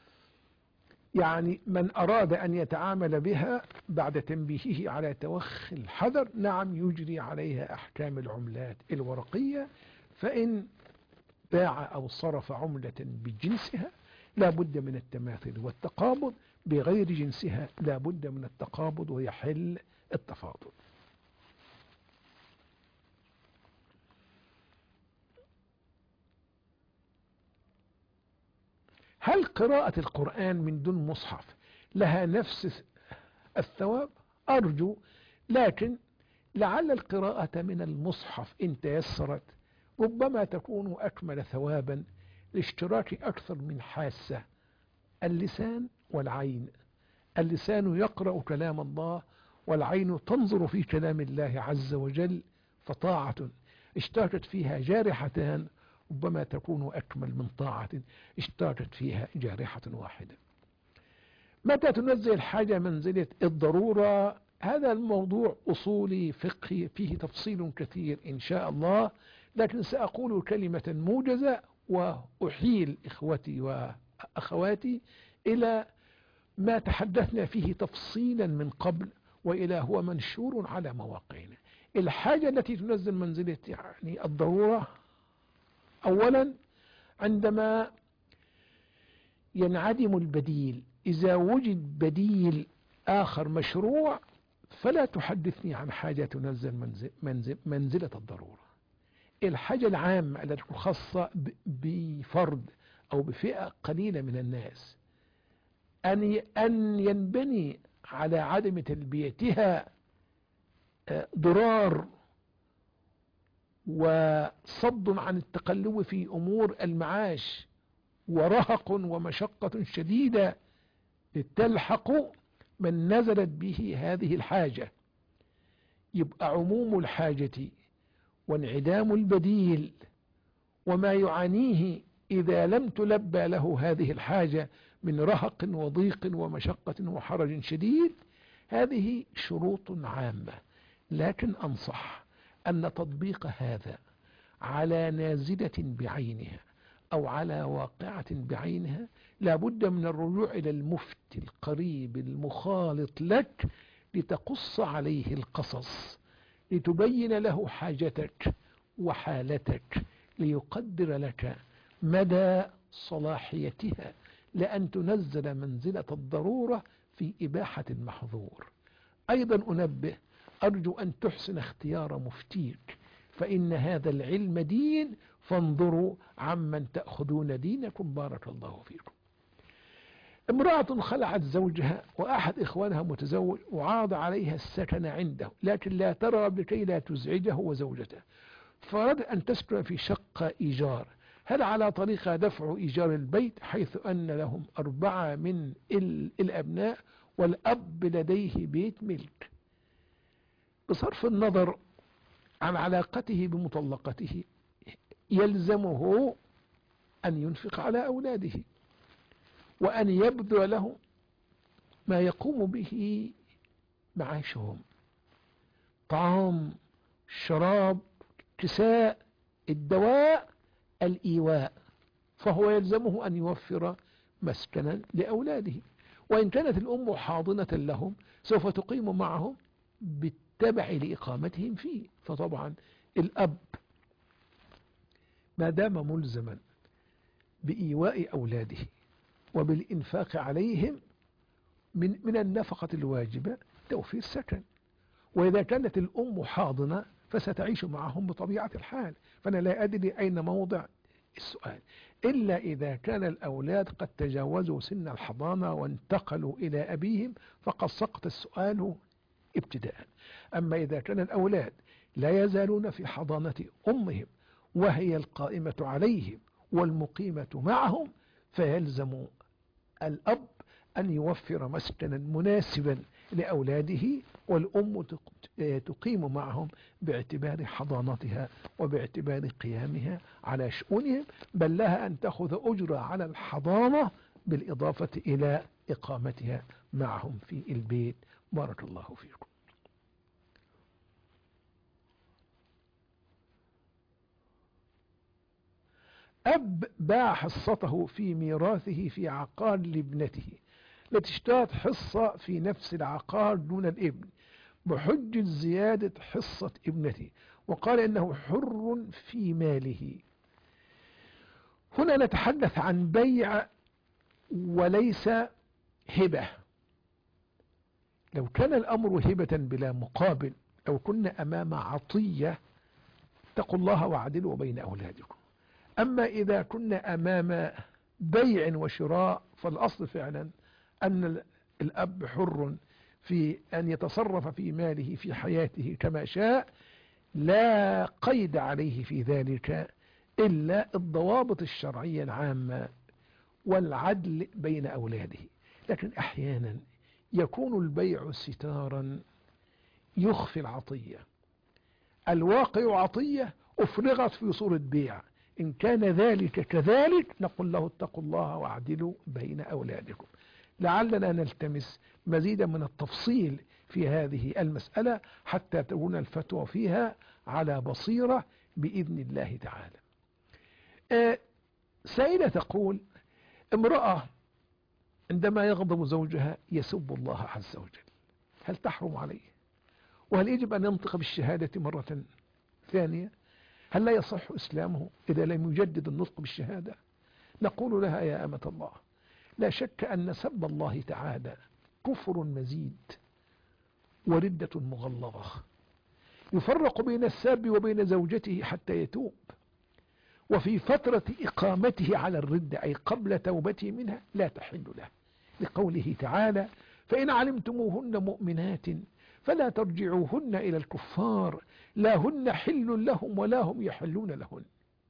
يعني من أراد أن يتعامل بها بعد تنبيهه على توخي الحذر، نعم يجري عليها أحكام العملات الورقية، فإن باع أو صرف عملة بجنسها لا بد من التماثل والتقابض، بغير جنسها لا بد من التقابض ويحل التفاضل. هل قراءة القرآن من دون مصحف لها نفس الثواب؟ أرجو، لكن لعل القراءة من المصحف إن تيسرت ربما تكون أكمل ثوابا لاشتراك أكثر من حاسة، اللسان والعين. اللسان يقرأ كلام الله، والعين تنظر في كلام الله عز وجل، فطاعة اشتركت فيها جارحتان ربما تكون أكمل من طاعة اشتركت فيها جارحة واحدة. متى تنزل الحاجة منزلة الضرورة؟ هذا الموضوع أصولي فقهي فيه تفصيل كثير إن شاء الله، لكن سأقول كلمة موجزة وأحيل إخوتي وأخواتي إلى ما تحدثنا فيه تفصيلا من قبل، وإلى هو منشور على مواقعنا. الحاجة التي تنزل منزلة يعني الضرورة أولا عندما ينعدم البديل. إذا وجد بديل آخر مشروع فلا تحدثني عن حاجة تنزل منزلة الضرورة. الحاجة العامة التي تكون خاصة بفرد أو بفئة قليلة من الناس أن ينبني على عدم تلبيتها ضرار وصد عن التقلب في أمور المعاش ورهق ومشقة شديدة تلحق من نزلت به هذه الحاجة، يبقى عموم الحاجة وانعدام البديل وما يعانيه إذا لم تلبى له هذه الحاجة من رهق وضيق ومشقة وحرج شديد، هذه شروط عامة. لكن أنصح أن تطبيق هذا على نازلة بعينها أو على واقعة بعينها لابد من الرجوع إلى المفتي القريب المخالط لك لتقص عليه القصص، لتبين له حاجتك وحالتك، ليقدر لك مدى صلاحيتها لأن تنزل منزلة الضرورة في إباحة المحظور. أيضا أنبه، أرجو أن تحسن اختيار مفتيك، فإن هذا العلم دين، فانظروا عمن تأخذون دينكم بارك الله فيكم. امرأة خلعت زوجها وأحد إخوانها متزوج وعاض عليها السكن عنده، لكن لا ترى لكي لا تزعجه وزوجته، فأراد أن تسكن في شقة إيجار. هل على طريقة دفع إيجار البيت حيث أن لهم 4 من الأبناء والأب لديه بيت ملك؟ بصرف النظر عن علاقته بمطلقته يلزمه أن ينفق على أولاده وأن يبذل له ما يقوم به معاشهم، طعام، شراب، كساء، الدواء، الإيواء، فهو يلزمه أن يوفر مسكنا لأولاده. وإن كانت الأم حاضنة لهم سوف تقيم معهم بالتبع لإقامتهم فيه. فطبعا الأب ما دام ملزما بإيواء أولاده وبالإنفاق عليهم من النفقة الواجبة توفير سكن، وإذا كانت الأم حاضنة فستعيش معهم بطبيعة الحال، فأنا لا أدري أين موضع السؤال، إلا إذا كان الأولاد قد تجاوزوا سن الحضانة وانتقلوا إلى أبيهم فقد سقط السؤال ابتداء. أما إذا كان الأولاد لا يزالون في حضانة أمهم وهي القائمة عليهم والمقيمة معهم فيلزم الأب أن يوفر مسكنا مناسبا لأولاده، والأم تقيم معهم باعتبار حضانتها وباعتبار قيامها على شؤونهم، بل لها أن تأخذ أجرة على الحضانة بالإضافة إلى إقامتها معهم في البيت. بارك الله فيكم. أب باع حصته في ميراثه في عقار لابنته التي اشترت حصة في نفس العقار دون الابن بحجة زيادة حصة ابنته، وقال إنه حر في ماله. هنا نتحدث عن بيع وليس هبة، لو كان الأمر هبة بلا مقابل، لو كنا أمام عطية، اتقوا الله واعدلوا بين أولادكم. أما إذا كنا أمام بيع وشراء، فالأصل فعلا أن الأب حر في أن يتصرف في ماله في حياته كما شاء، لا قيد عليه في ذلك إلا الضوابط الشرعية العامة والعدل بين أولاده. لكن أحيانا يكون البيع ستارا يخفي العطية، الواقع عطية أفرغت في صورة بيع. إن كان ذلك كذلك نقول له اتقوا الله واعدلوا بين أولادكم. لعلنا نلتمس مزيدا من التفصيل في هذه المسألة حتى تكون الفتوى فيها على بصيرة بإذن الله تعالى. سائلة تقول: امرأة عندما يغضب زوجها يسب الله عز وجل، هل تحرم عليه؟ وهل يجب أن ينطق بالشهادة مرة ثانية؟ هل لا يصح إسلامه إذا لم يجدد النطق بالشهادة؟ نقول لها: يا أمة الله، لا شك أن سب الله تعالى كفر مزيد وردة مغلظة، يفرق بين الساب وبين زوجته حتى يتوب، وفي فترة إقامته على الردة أي قبل توبته منها لا تحل له، لقوله تعالى: فإن علمتموهن مؤمنات فلا ترجعوهن إلى الكفار لا هن حل لهم ولا هم يحلون لهن.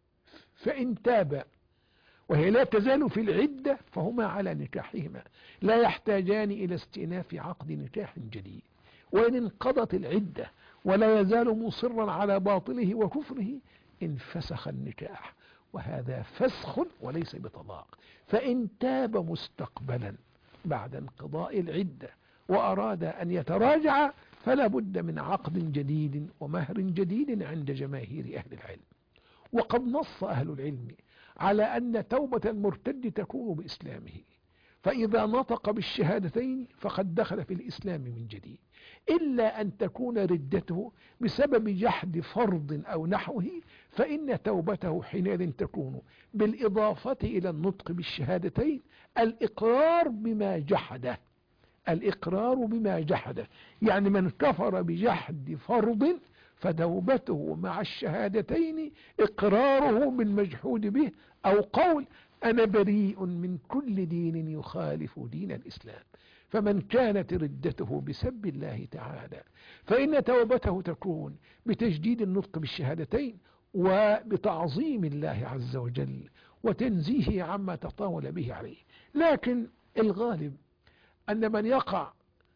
فإن تابا وهي لا تزال في العدة فهما على نكاحهما، لا يحتاجان إلى استئناف عقد نكاح جديد. وإن انقضت العدة ولا يزال مصرا على باطله وكفره انفسخ النكاح، وهذا فسخ وليس بطلاق. فإن تاب مستقبلا بعد انقضاء العدة وأراد أن يتراجع فلا بد من عقد جديد ومهر جديد عند جماهير أهل العلم. وقد نص أهل العلم على أن توبة المرتد تكون بإسلامه، فإذا نطق بالشهادتين فقد دخل في الإسلام من جديد، إلا أن تكون ردته بسبب جحد فرض أو نحوه، فإن توبته حينئذ تكون بالإضافة إلى النطق بالشهادتين الإقرار بما جحده. الإقرار بما جحده يعني من كفر بجحد فرض فتوبته مع الشهادتين إقراره بالمجحود به، أو قول أنا بريء من كل دين يخالف دين الإسلام. فمن كانت ردته بسب الله تعالى فإن توبته تكون بتجديد النطق بالشهادتين وبتعظيم الله عز وجل وتنزيهه عما تطاول به عليه. لكن الغالب أن من يقع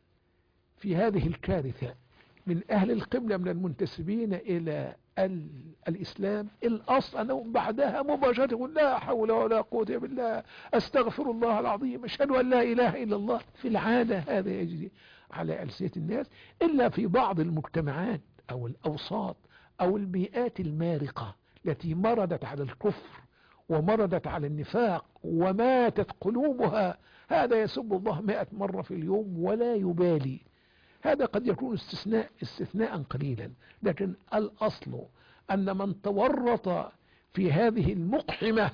في هذه الكارثة من أهل القبلة من المنتسبين إلى الإسلام الأصل أنهم بعدها مباشرة يقول: لا حول ولا قوة إلا بالله، أستغفر الله العظيم، أشهد أن لا إله إلا الله. في العادة هذا يجري على ألسنة الناس، إلا في بعض المجتمعات أو الأوساط أو البيئات المارقة التي مردت على الكفر ومردت على النفاق وماتت قلوبها، هذا يسب الله 100 مرة في اليوم ولا يبالي. هذا قد يكون استثناء قليلا، لكن الأصل أن من تورط في هذه المقحمة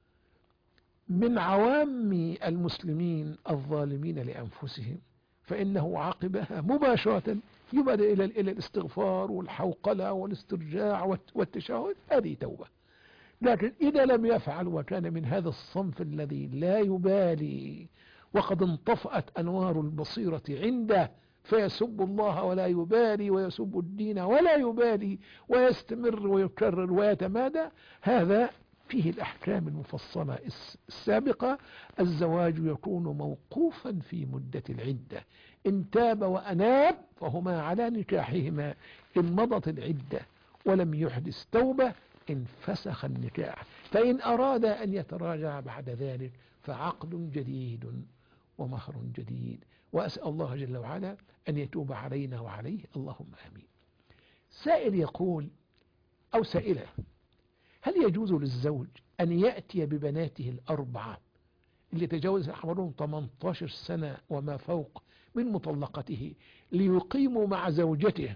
من عوام المسلمين الظالمين لأنفسهم فإنه عقبها مباشرة يبدأ إلى الاستغفار والحوقلة والاسترجاع والتشهد، هذه توبة. لكن إذا لم يفعل وكان من هذا الصنف الذي لا يبالي وقد انطفأت أنوار البصيرة عنده فيسب الله ولا يبالي ويسب الدين ولا يبالي ويستمر ويكرر ويتمادى، هذا فيه الأحكام المفصلة السابقة. الزواج يكون موقوفا في مدة العدة، إن تاب وأناب فهما على نكاحهما، إن مضت العدة ولم يحدث توبة انفسخ النكاح، فإن أراد أن يتراجع بعد ذلك فعقد جديد ومهر جديد. وأسأل الله جل وعلا أن يتوب علينا وعليه، اللهم آمين. سائل يقول أو سائلة: هل يجوز للزوج أن يأتي ببناته الأربعة اللي تجاوز عمرهم 18 سنة وما فوق من مطلقته ليقيموا مع زوجته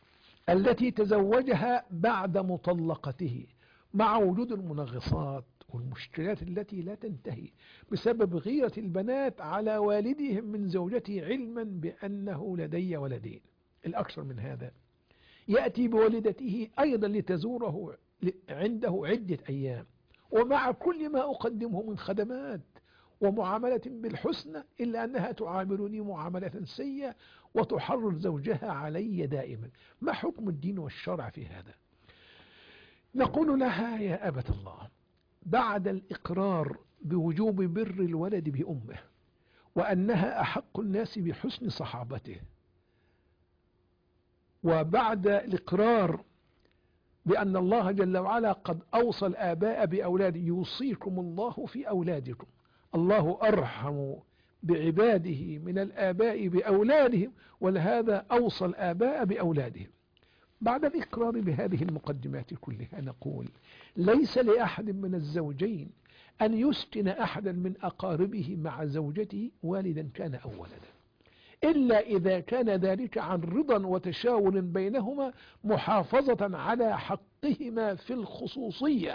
التي تزوجها بعد مطلقته مع وجود المنغصات والمشكلات التي لا تنتهي بسبب غيرة البنات على والدهم من زوجته علما بأنه لدي ولدين. الأكثر من هذا، يأتي بوالدته أيضا لتزوره عنده عدة أيام، ومع كل ما أقدمه من خدمات ومعاملة بالحسنى إلا أنها تعاملني معاملة سيئة وتحرض زوجها علي دائما. ما حكم الدين والشرع في هذا؟ نقول لها يا أبت الله، بعد الإقرار بوجوب بر الولد بأمه وأنها أحق الناس بحسن صحابته، وبعد الإقرار بأن الله جل وعلا قد أوصى الآباء بأولاده، يوصيكم الله في أولادكم، الله أرحم بعباده من الآباء بأولادهم، ولهذا أوصى الآباء بأولادهم. بعد الإقرار بهذه المقدمات كلها نقول ليس لأحد من الزوجين أن يسكن أحدا من أقاربه مع زوجته والدا كان أو ولدا، إلا إذا كان ذلك عن رضا وتشاور بينهما محافظة على حقهما في الخصوصية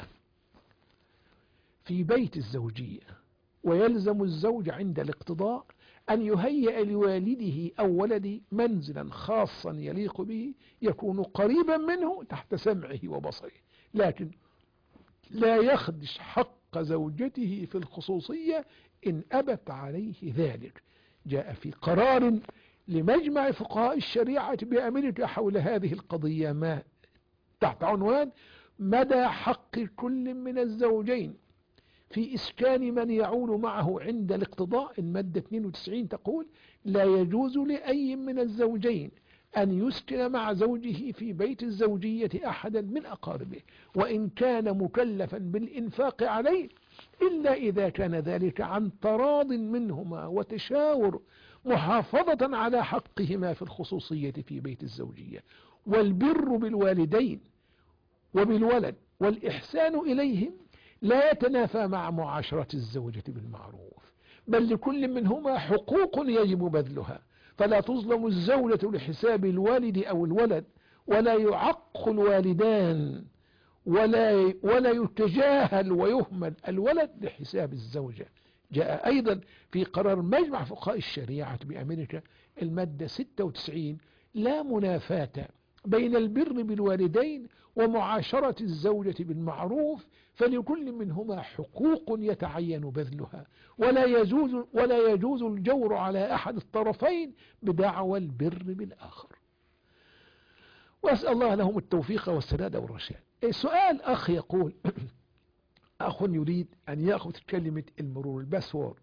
في بيت الزوجية. ويلزم الزوج عند الاقتضاء أن يهيئ لوالده أو ولده منزلا خاصا يليق به يكون قريبا منه تحت سمعه وبصره، لكن لا يخدش حق زوجته في الخصوصية إن أبت عليه ذلك. جاء في قرار لمجمع فقهاء الشريعة بأمريكا حول هذه القضية ما تحت عنوان مدى حق كل من الزوجين في إسكان من يعول معه عند الاقتضاء. المادة 92 تقول لا يجوز لأي من الزوجين أن يسكن مع زوجه في بيت الزوجية أحدا من أقاربه وإن كان مكلفا بالإنفاق عليه، إلا إذا كان ذلك عن تراض منهما وتشاور محافظة على حقهما في الخصوصية في بيت الزوجية. والبر بالوالدين وبالولد والإحسان إليهم لا يتنافى مع معاشرة الزوجة بالمعروف، بل لكل منهما حقوق يجب بذلها، فلا تظلم الزوجة لحساب الوالد أو الولد، ولا يعق الوالدان ولا يتجاهل ويهمل الولد لحساب الزوجة. جاء أيضا في قرار مجمع فقهاء الشريعة بأمريكا المادة 96 لا منافاة بين البر بالوالدين ومعاشرة الزوجة بالمعروف، فلكل منهما حقوق يتعين بذلها، ولا يجوز الجور على أحد الطرفين بدعوى البر بالآخر. وأسأل الله لهم التوفيق والسداد والرشاد. سؤال أخ يقول أخ يريد أن يأخذ كلمة المرور الباسورد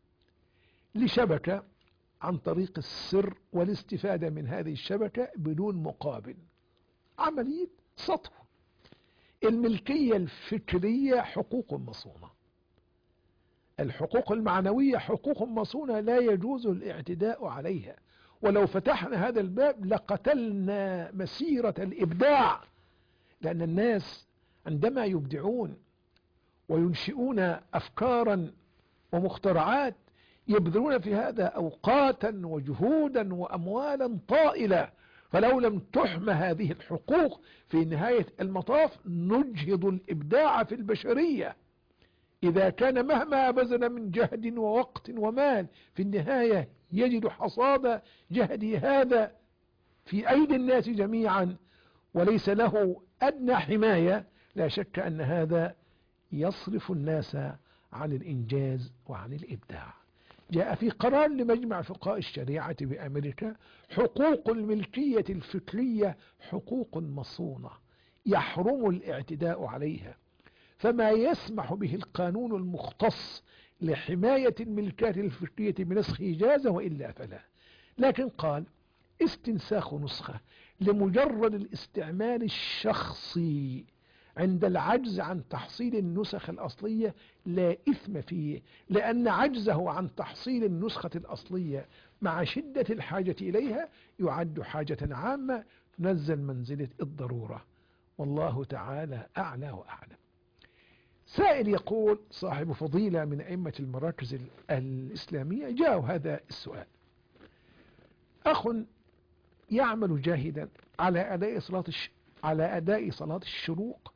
لشبكة عن طريق السر والاستفادة من هذه الشبكة بدون مقابل، عملية سطو. الملكية الفكرية حقوق مصونة، الحقوق المعنوية حقوق مصونة لا يجوز الاعتداء عليها، ولو فتحنا هذا الباب لقتلنا مسيرة الإبداع، لأن الناس عندما يبدعون وينشئون أفكارا ومخترعات يبذلون في هذا أوقاتا وجهودا وأموالا طائلة، فلو لم تحمى هذه الحقوق في نهاية المطاف نجهض الإبداع في البشرية. إذا كان مهما بذل من جهد ووقت ومال في النهاية يجد حصاد جهده هذا في أيدي الناس جميعا وليس له أدنى حماية، لا شك أن هذا يصرف الناس عن الإنجاز وعن الإبداع. جاء في قرار لمجمع فقهاء الشريعة بأمريكا حقوق الملكية الفكرية حقوق مصونة يحرم الاعتداء عليها، فما يسمح به القانون المختص لحماية الملكات الفكرية بنسخه جاز وإلا فلا. لكن قال استنساخ نسخة لمجرد الاستعمال الشخصي عند العجز عن تحصيل النسخ الأصلية لا إثم فيه، لأن عجزه عن تحصيل النسخة الأصلية مع شدة الحاجة إليها يعد حاجة عامة تنزل منزلة الضرورة، والله تعالى أعلى وأعلم. سائل يقول صاحب فضيلة من أئمة المراكز الإسلامية جاء هذا السؤال: أخ يعمل جاهدا على أداء صلاة الشروق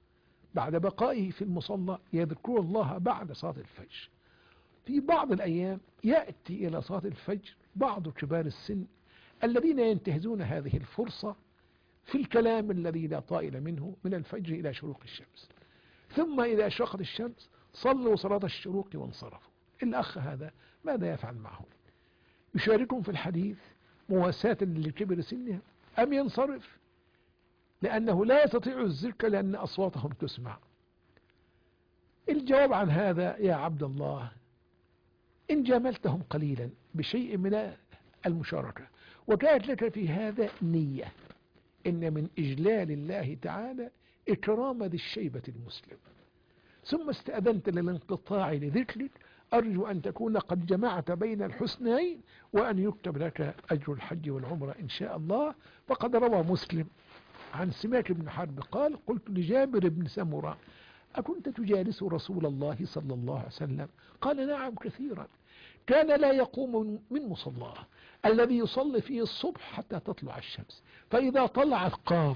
بعد بقائه في المصلى يذكر الله بعد صلاة الفجر. في بعض الأيام يأتي إلى صلاة الفجر بعض كبار السن الذين ينتهزون هذه الفرصة في الكلام الذي لا طائل منه من الفجر إلى شروق الشمس، ثم إذا أشرقت الشمس صلوا صلاة الشروق وانصرفوا. الأخ هذا ماذا يفعل معهم؟ يشاركهم في الحديث مواساة لكبر سنهم أم ينصرف لأنه لا يستطيع الذكر لأن أصواتهم تسمع؟ الجواب عن هذا يا عبد الله إن جاملتهم قليلا بشيء من المشاركة وكانت لك في هذا نية، إن من إجلال الله تعالى إكرام ذي الشيبة المسلم، ثم استأذنت للانقطاع لذكرك، أرجو أن تكون قد جمعت بين الحسنين وأن يكتب لك أجر الحج والعمرة إن شاء الله. فقد روى مسلم عن سماك بن حرب قال: قلت لجابر بن سمرة: أكنت تجالس رسول الله صلى الله عليه وسلم؟ قال: نعم كثيرا، كان لا يقوم من مصلاه الذي يصلي فيه الصبح حتى تطلع الشمس، فإذا طلعت قام،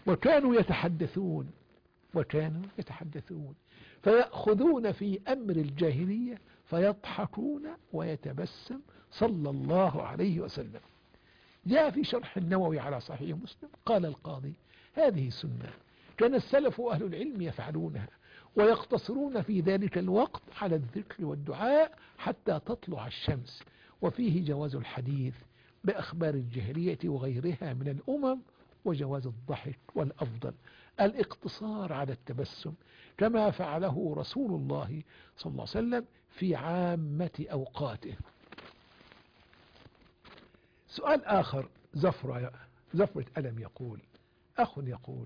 وكانوا يتحدثون فيأخذون في أمر الجاهلية فيضحكون ويتبسم صلى الله عليه وسلم. جاء في شرح النووي على صحيح مسلم قال القاضي: هذه سنة كان السلف أهل العلم يفعلونها ويقتصرون في ذلك الوقت على الذكر والدعاء حتى تطلع الشمس، وفيه جواز الحديث بأخبار الجاهلية وغيرها من الأمم، وجواز الضحك، والأفضل الاقتصار على التبسم كما فعله رسول الله صلى الله عليه وسلم في عامة أوقاته. سؤال آخر، زفرة ألم يقول: أخ يقول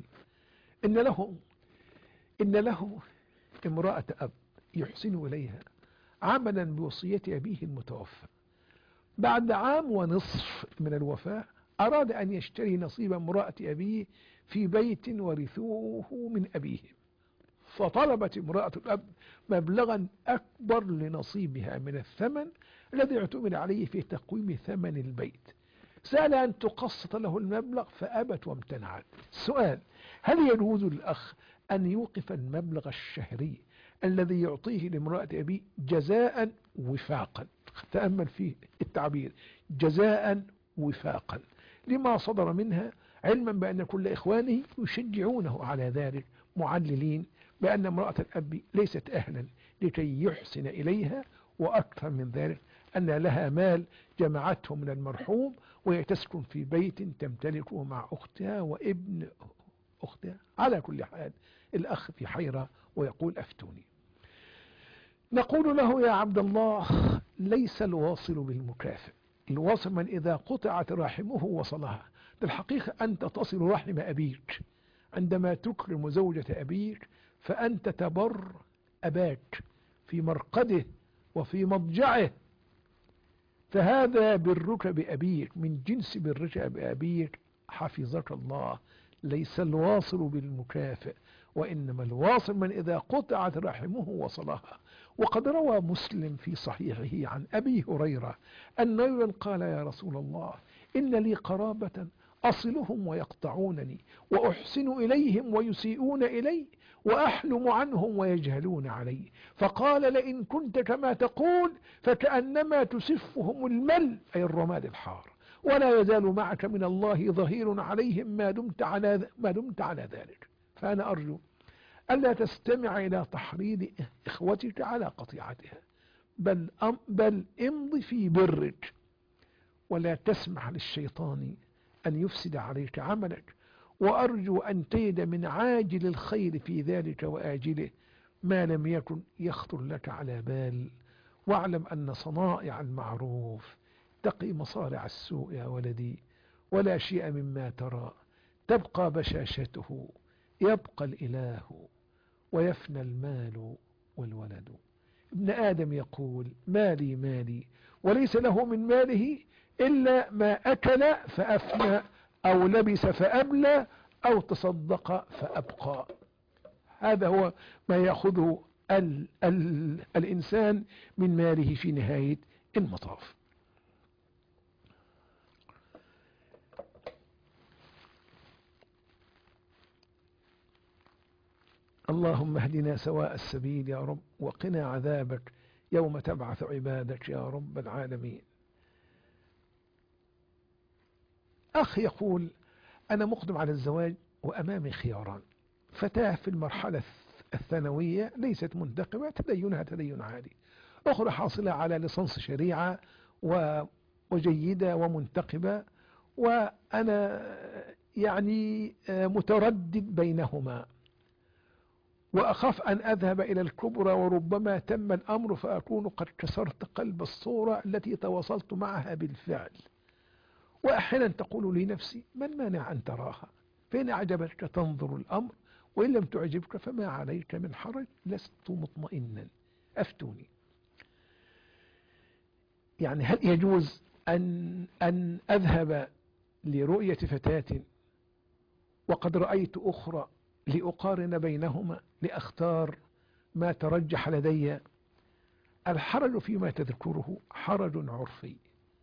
إن له امرأة أب يحسن إليها عملا بوصية أبيه المتوفى، بعد عام ونصف من الوفاة أراد أن يشتري نصيب امرأة أبيه في بيت ورثوه من أبيه، فطلبت امرأة الأب مبلغا أكبر لنصيبها من الثمن الذي اعتمد عليه في تقويم ثمن البيت، سأل أن تقسط له المبلغ فأبت وامتنعت. السؤال: هل يجوز للأخ أن يوقف المبلغ الشهري الذي يعطيه لامرأة أبيه جزاء وفاقا؟ تأمل فيه التعبير، جزاء وفاقا لما صدر منها، علما بأن كل إخوانه يشجعونه على ذلك، معللين بأن امرأة الأب ليست أهلا لكي يحسن إليها، وأكثر من ذلك أن لها مال جمعته من المرحوم وهي تسكن في بيت تمتلكه مع أختها وابن أختها. على كل حال الأخ في حيرة ويقول: أفتوني. نقول له: يا عبد الله، ليس الواصل بالمكافئ، الواصل من إذا قطعت رحمه وصلها. بالحقيقة أنت تصل رحم أبيك عندما تكرم زوجة أبيك، فأنت تبر أباك في مرقده وفي مضجعه، فهذا برك بأبيك من جنس برك بأبيك، حفظك الله. ليس الواصل بالمكافئ، وإنما الواصل من إذا قطعت رحمه وصلها. وقد روى مسلم في صحيحه عن أبي هريرة أن رجلا قال: يا رسول الله، إن لي قرابة أصلهم ويقطعونني، وأحسن إليهم ويسيئون إلي، وأحلم عنهم ويجهلون علي. فقال: لئن كنت كما تقول فكأنما تسفهم المل، أي الرماد الحار، ولا يزال معك من الله ظهير عليهم ما دمت على ذلك. فأنا أرجو ألا تستمع إلى تحريض إخوتك على قطيعتها، بل امض في برك، ولا تسمح للشيطان أن يفسد عليك عملك. وأرجو أن تجد من عاجل الخير في ذلك وآجله ما لم يكن يخطر لك على بال. واعلم أن صنائع المعروف تقي مصارع السوء يا ولدي، ولا شيء مما ترى تبقى بشاشته، يبقى الإله ويفنى المال والولد. ابن آدم يقول: مالي مالي، وليس له من ماله إلا ما أكل فأفنى، أو لبس فأبلى، أو تصدق فأبقى. هذا هو ما يأخذه الإنسان من ماله في نهاية المطاف. اللهم اهدنا سواء السبيل يا رب، وقنا عذابك يوم تبعث عبادك يا رب العالمين. أخ يقول: أنا مقدم على الزواج وأمامي خياران، فتاة في المرحلة الثانوية ليست منتقبة، تدينها تدين عادي، أخرى حاصلة على ليسانس شريعة وجيدة ومنتقبة، وأنا يعني متردد بينهما، وأخاف أن أذهب إلى الكبرى وربما تم الأمر فأكون قد كسرت قلب الصورة التي تواصلت معها بالفعل. وأحيانا تقول لي نفسي: من مانع أن تراها، فإن أعجبتك تنظر الأمر، وإن لم تعجبك فما عليك من حرج، لست مطمئنا، أفتوني. يعني هل يجوز أن أذهب لرؤية فتاة وقد رأيت أخرى لأقارن بينهما لأختار ما ترجح لدي؟ الحرج فيما تذكره حرج عرفي،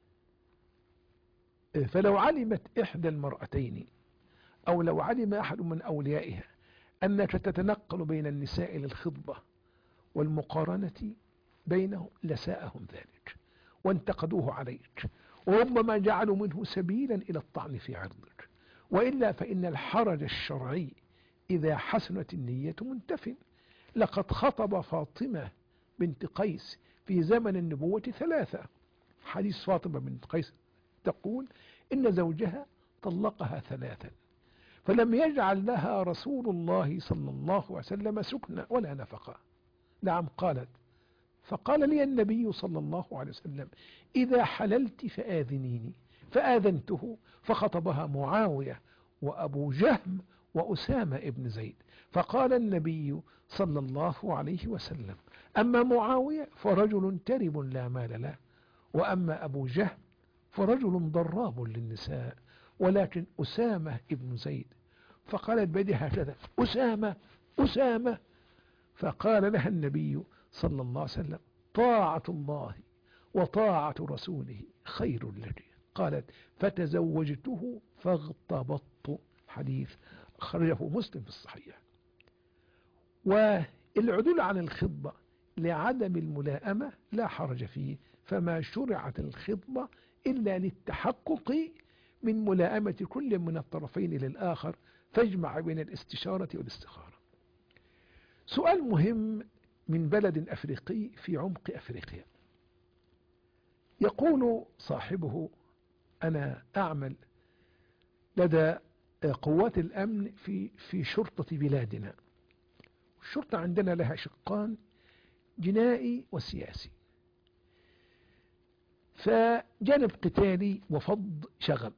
فلو علمت إحدى المرأتين أو لو علم أحد من أوليائها أنك تتنقل بين النساء للخطبة والمقارنة بينهم لساءهم ذلك وانتقدوه عليك، وربما جعلوا منه سبيلا إلى الطعن في عرضك. وإلا فإن الحرج الشرعي إذا حسنت النية منتف. لقد خطب فاطمة بنت قيس في زمن النبوة 3. حديث فاطمة بنت قيس تقول إن زوجها طلقها 3 فلم يجعل لها رسول الله صلى الله عليه وسلم سكنى ولا نفقة. نعم قالت: فقال لي النبي صلى الله عليه وسلم: إذا حللت فآذنيني، فآذنته، فخطبها معاوية وأبو جهم وأسامة ابن زيد، فقال النبي صلى الله عليه وسلم: أما معاوية فرجل ترب لا مال له، وأما أبو جهم فرجل ضراب للنساء، ولكن أسامة ابن زيد. فقالت بيدها هكذا: أسامة أسامة. فقال لها النبي صلى الله عليه وسلم: طاعة الله وطاعة رسوله خير لك. قالت: فتزوجته فاغتبطت. حديث أخرجه مسلم في الصحيح. والعدول عن الخطبة لعدم الملائمة لا حرج فيه، فما شرعت الخطبة إلا للتحقق من ملائمة كل من الطرفين للآخر، فاجمع بين الاستشارة والاستخارة. سؤال مهم من بلد أفريقي في عمق أفريقيا، يقول صاحبه: أنا أعمل لدى قوات الأمن في شرطة بلادنا. الشرطة عندنا لها شقان: جنائي وسياسي. فجانب قتالي وفض شغب.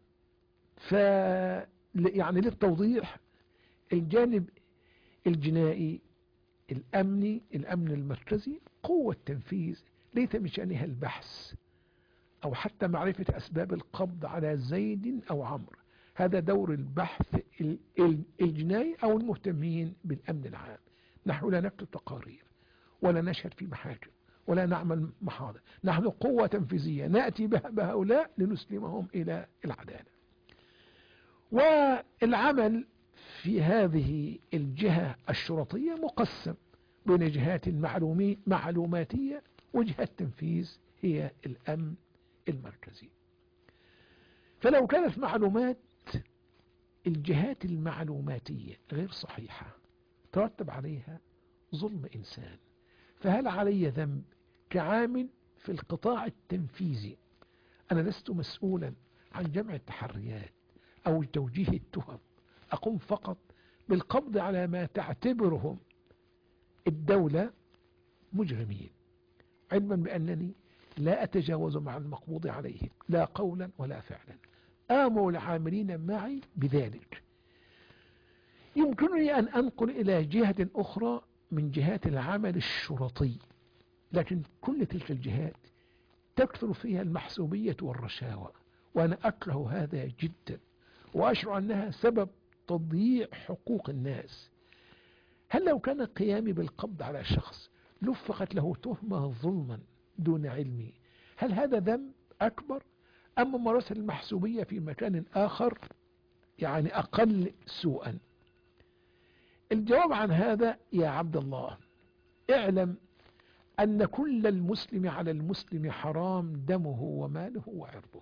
يعني للتوضيح، الجانب الجنائي الأمن المركزي قوة تنفيذ ليس من شأنها البحث أو حتى معرفة أسباب القبض على زيد أو عمرو، هذا دور البحث الجنائي أو المهتمين بالأمن العام. نحن لا نكتب تقارير ولا نشهد في محاكم ولا نعمل محاضر، نحن قوة تنفيذية نأتي بهؤلاء لنسلمهم إلى العدالة. والعمل في هذه الجهة الشرطية مقسم بين جهات معلوماتية وجهة تنفيذ هي الأمن المركزي. فلو كانت معلومات الجهات المعلوماتية غير صحيحة ترتب عليها ظلم إنسان، فهل علي ذنب كعامل في القطاع التنفيذي؟ أنا لست مسؤولا عن جمع التحريات أو توجيه التهم، أقوم فقط بالقبض على ما تعتبرهم الدولة مجرمين، علما بأنني لا أتجاوز مع المقبوض عليه لا قولا ولا فعلا. آمر العاملين معي بذلك. يمكنني أن أنقل إلى جهة أخرى من جهات العمل الشرطي، لكن كل تلك الجهات تكثر فيها المحسوبية والرشاوى، وأنا أكره هذا جدا وأشعر أنها سبب تضييع حقوق الناس. هل لو كان قيامي بالقبض على شخص لفقت له تهمة ظلما دون علمي، هل هذا ذنب أكبر أم ممارسة المحسوبية في مكان آخر يعني أقل سوءا؟ الجواب عن هذا يا عبد الله، اعلم أن كل المسلم على المسلم حرام دمه وماله وعرضه.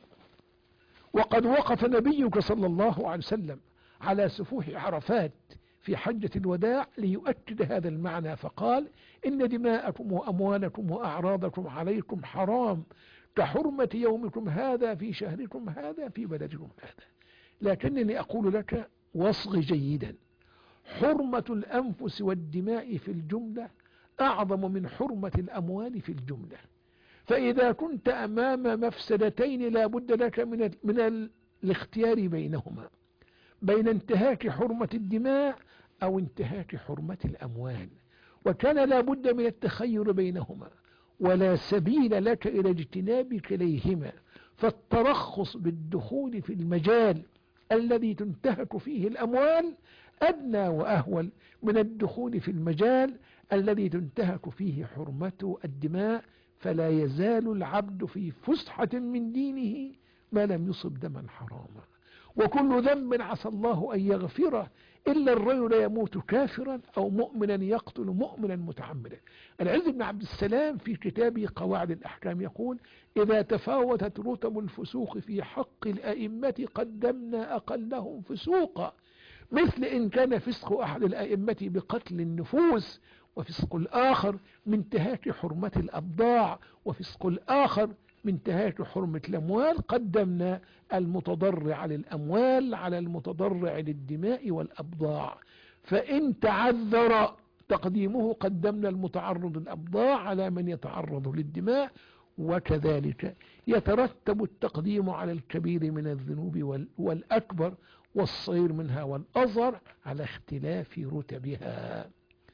وقد وقف نبيك صلى الله عليه وسلم على سفوح عرفات في حجة الوداع ليؤكد هذا المعنى، فقال إن دماءكم وأموالكم وأعراضكم عليكم حرام كحرمة يومكم هذا في شهركم هذا في بلدكم هذا. لكنني أقول لك واصغ جيدا، حرمة الأنفس والدماء في الجملة أعظم من حرمة الأموال في الجملة. فإذا كنت أمام مفسدتين لا بد لك من الاختيار بينهما، بين انتهاك حرمة الدماء أو انتهاك حرمة الأموال، وكان لا بد من التخير بينهما، ولا سبيل لك إلى اجتناب كليهما. فالترخص بالدخول في المجال الذي تنتهك فيه الأموال أدنى وأهول من الدخول في المجال الذي تنتهك فيه حرمة الدماء. فلا يزال العبد في فسحة من دينه ما لم يصب دما حراما، وكل ذنب عسى الله أن يغفره إلا الرجل يموت كافرا أو مؤمنا يقتل مؤمنا متعمدا. العز بن عبد السلام في كتابه قواعد الأحكام يقول: إذا تفاوتت رتب الفسوق في حق الأئمة قدمنا أقلهم فسوقا، مثل إن كان فسق أحد الأئمة بقتل النفوس، وفسق الآخر من انتهاك حرمة الأبضاع، وفسق الآخر من انتهاك حرمة الأموال، قدمنا المتضرع للأموال على المتضرع للدماء والأبضاع. فإن تعذر تقديمه قدمنا المتعرض للأبضاع على من يتعرض للدماء. وكذلك يترتب التقديم على الكبير من الذنوب والأكبر والصغير منها والأصغر على اختلاف رتبها.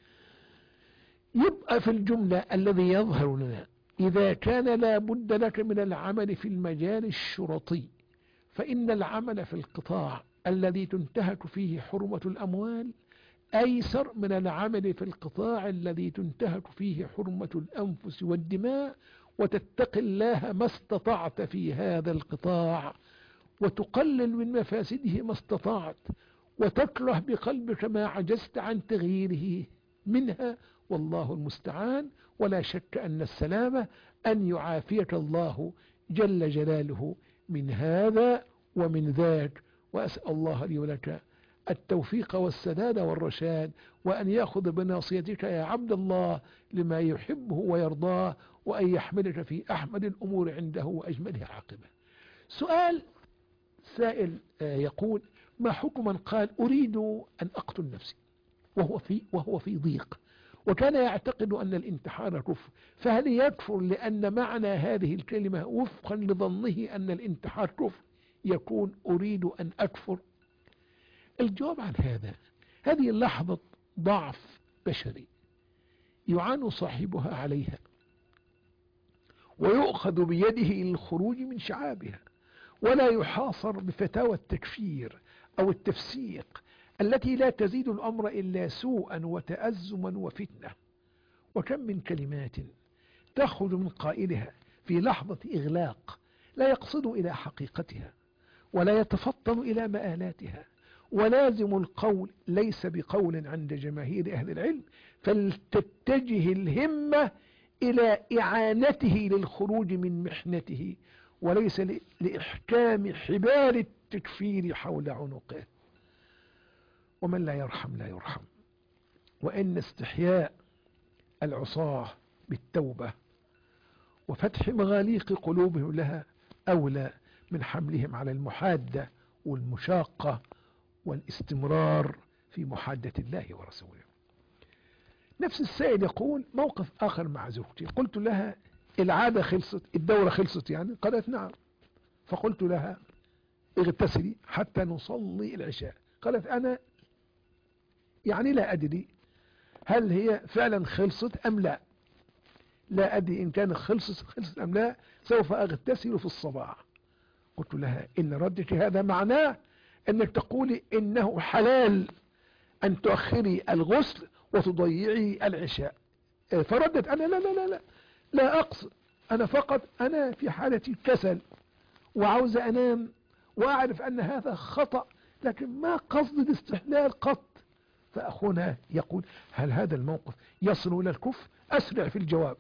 يبقى في الجملة الذي يظهر لنا إذا كان لا بد لك من العمل في المجال الشرطي، فإن العمل في القطاع الذي تنتهك فيه حرمة الأموال أيسر من العمل في القطاع الذي تنتهك فيه حرمة الأنفس والدماء، وتتقي الله ما استطعت في هذا القطاع، وتقلل من مفاسده ما استطعت، وتكره بقلبك ما عجزت عن تغييره منها، والله المستعان. ولا شك أن السلامة أن يعافيك الله جل جلاله من هذا ومن ذاك. وأسأل الله لي ولك التوفيق والسداد والرشاد، وأن يأخذ بناصيتك يا عبد الله لما يحبه ويرضاه، وأن يحملك في أحمد الأمور عنده وأجملها عاقبة. سؤال سائل يقول: ما حكم من قال أريد أن أقتل نفسي وهو في ضيق، وكان يعتقد أن الانتحار كفر، فهل يكفر لأن معنى هذه الكلمة وفقا لظنه أن الانتحار كفر يكون أريد أن أكفر؟ الجواب عن هذا: هذه لحظة ضعف بشري يعان صاحبها عليها، ويؤخذ بيده للخروج من شعابها، ولا يحاصر بفتاوى التكفير أو التفسيق التي لا تزيد الأمر إلا سوءا وتأزما وفتنة. وكم من كلمات تخرج من قائلها في لحظة إغلاق لا يقصد إلى حقيقتها ولا يتفطن إلى مآلاتها، ولازم القول ليس بقول عند جماهير أهل العلم، فلتتجه الهمة إلى إعانته للخروج من محنته، وليس لإحكام حبال التكفير حول عنقه. ومن لا يرحم لا يرحم. وإن استحياء العصاة بالتوبة وفتح مغاليق قلوبهم لها أولى من حملهم على المحادة والمشاقة والاستمرار في محادة الله ورسوله. نفس السائل يقول: موقف آخر مع زوجتي، قلت لها العادة خلصت، الدورة خلصت يعني، قالت نعم، فقلت لها اغتسلي حتى نصلي العشاء، قالت أنا يعني لا أدري هل هي فعلا خلصت أم لا، لا أدري إن كان خلصت أم لا، سوف أغتسل في الصباح. قلت لها إن ردك هذا معناه أنك تقولي إنه حلال أن تؤخري الغسل وتضيعي العشاء. فردت أنا لا لا لا لا, لا أقصد، أنا فقط أنا في حالة كسل وعاوز أنام، وأعرف أن هذا خطأ، لكن ما قصد الاستحلال قط. فأخونا يقول هل هذا الموقف يصل إلى الكفر؟ أسرع في الجواب.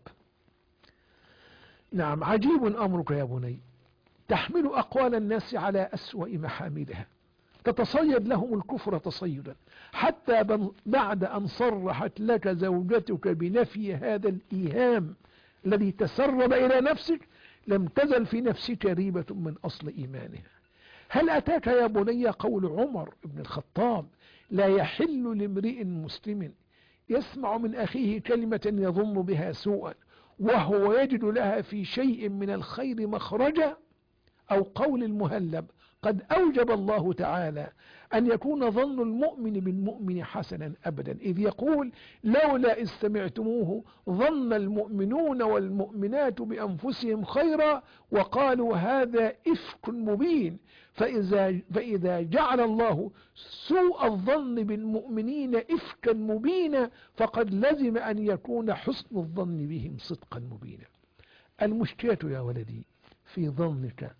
نعم، عجيب أمرك يا بني، تحمل أقوال الناس على أسوأ محاملها، تتصيد لهم الكفر تصيدا، حتى بعد أن صرحت لك زوجتك بنفي هذا الإيهام الذي تسرب إلى نفسك، لم تزل في نفسك ريبة من أصل إيمانها. هل أتاك يا بني قول عمر بن الخطاب: لا يحل لامرئ مسلم يسمع من أخيه كلمة يظن بها سوءا وهو يجد لها في شيء من الخير مخرجا؟ أو قول المهلب: قد أوجب الله تعالى أن يكون ظن المؤمن بالمؤمن حسنا أبدا، إذ يقول: لولا إذ سمعتموه ظن المؤمنون والمؤمنات بأنفسهم خيرا وقالوا هذا إفك مبين. فإذا جعل الله سوء الظن بالمؤمنين إفكا مبينا فقد لزم أن يكون حسن الظن بهم صدقا مبينا. المشكلة يا ولدي في ظنك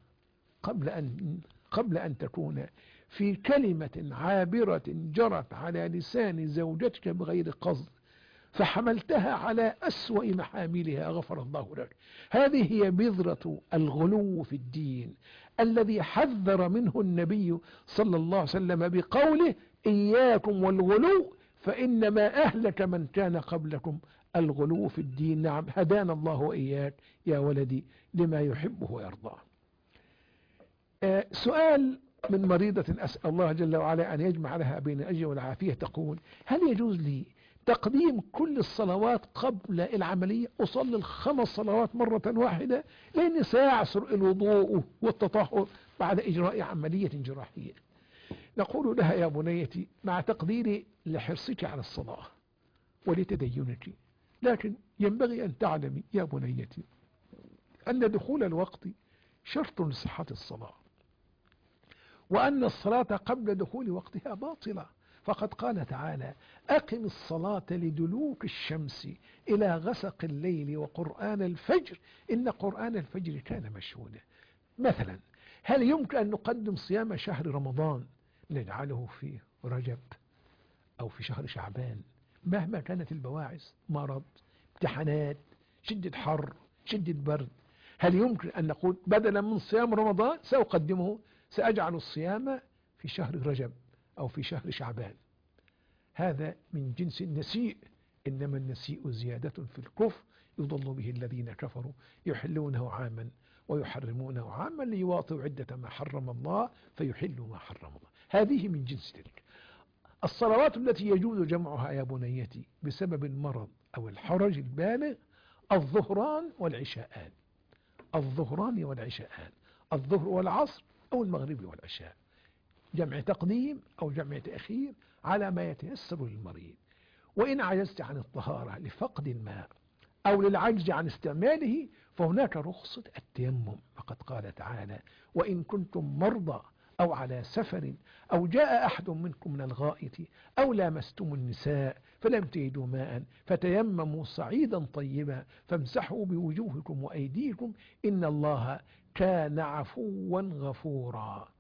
قبل أن تكون في كلمة عابرة جرت على لسان زوجتك بغير قصد فحملتها على أسوأ محاملها، غفر الله لك. هذه هي بذرة الغلو في الدين الذي حذر منه النبي صلى الله عليه وسلم بقوله: إياكم والغلو فإنما أهلك من كان قبلكم الغلو في الدين. نعم، هدانا الله وإياك يا ولدي لما يحبه ويرضاه. سؤال من مريضة أسأل الله جل وعلا أن يجمع لها بين الأجر والعافية، تقول: هل يجوز لي تقديم كل الصلوات قبل العملية؟ أصلي ال5 صلوات مرة واحدة لأني سيعسر الوضوء والتطهر بعد إجراء عملية جراحية. نقول لها: يا بنيتي، مع تقديري لحرصك على الصلاة ولتدينك، لكن ينبغي أن تعلمي يا بنيتي أن دخول الوقت شرط لصحة الصلاة، وأن الصلاة قبل دخول وقتها باطلة، فقد قال تعالى: أقم الصلاة لدلوك الشمس إلى غسق الليل وقرآن الفجر إن قرآن الفجر كان مشهودا. مثلا، هل يمكن أن نقدم صيام شهر رمضان نجعله في رجب أو في شهر شعبان مهما كانت البواعث، مرض، امتحانات، شدة حر، شدة برد؟ هل يمكن أن نقول بدلا من صيام رمضان سأجعل الصيام في شهر رجب أو في شهر شعبان؟ هذا من جنس النسيء، إنما النسيء زيادة في الكفر يضل به الذين كفروا يحلونه عاما ويحرمونه عاما ليواطوا عدة ما حرم الله فيحلوا ما حرم الله. هذه من جنس تلك. الصلوات التي يجوز جمعها يا بنيتي بسبب المرض أو الحرج البالغ: الظهران والعشاءان، الظهران والعشاءان، الظهر والعصر أو المغرب والعشاء، جمع تقديم أو جمع تأخير على ما يتيسر للمريض. وإن عجزت عن الطهارة لفقد الماء أو للعجز عن استعماله فهناك رخصة التيمم، فقد قال تعالى: وإن كنتم مرضى أو على سفر أو جاء أحد منكم من الغائط أو لامستم النساء فلم تجدوا ماء فتيمموا صعيدا طيبا فامسحوا بوجوهكم وأيديكم إن الله كان عفوا غفورا.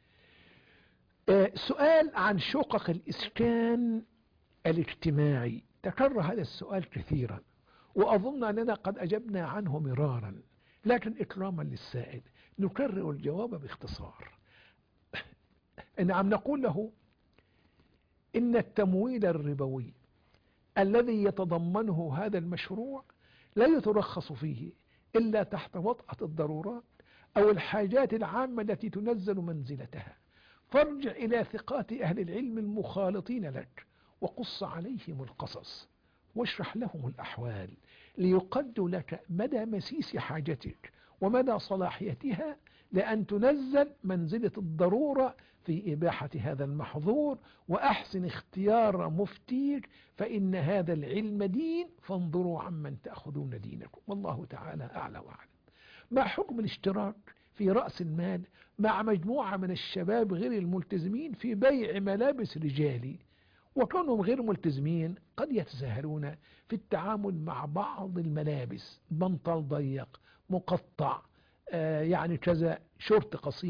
سؤال عن شقق الإسكان الاجتماعي، تكرر هذا السؤال كثيرا وأظن أننا قد أجبنا عنه مرارا، لكن إكراما للسائل نكرر الجواب باختصار. نعم، نقول له: إن التمويل الربوي الذي يتضمنه هذا المشروع لا يترخص فيه إلا تحت وطأة الضرورات أو الحاجات العامة التي تنزل منزلتها، فارجع إلى ثقات أهل العلم المخالطين لك وقص عليهم القصص واشرح لهم الأحوال ليقدوا لك مدى مسيس حاجتك ومدى صلاحيتها لأن تنزل منزلة الضرورة في إباحة هذا المحظور، وأحسن اختيار مفتيك فإن هذا العلم دين فانظروا عمن تأخذون دينكم، والله تعالى أعلى وأعلم. ما حكم الاشتراك في رأس المال مع مجموعة من الشباب غير الملتزمين في بيع ملابس رجالي، وكونهم غير ملتزمين قد يتساهلون في التعامل مع بعض الملابس، بنطل ضيق، مقطع، يعني كذا، شورت قصير،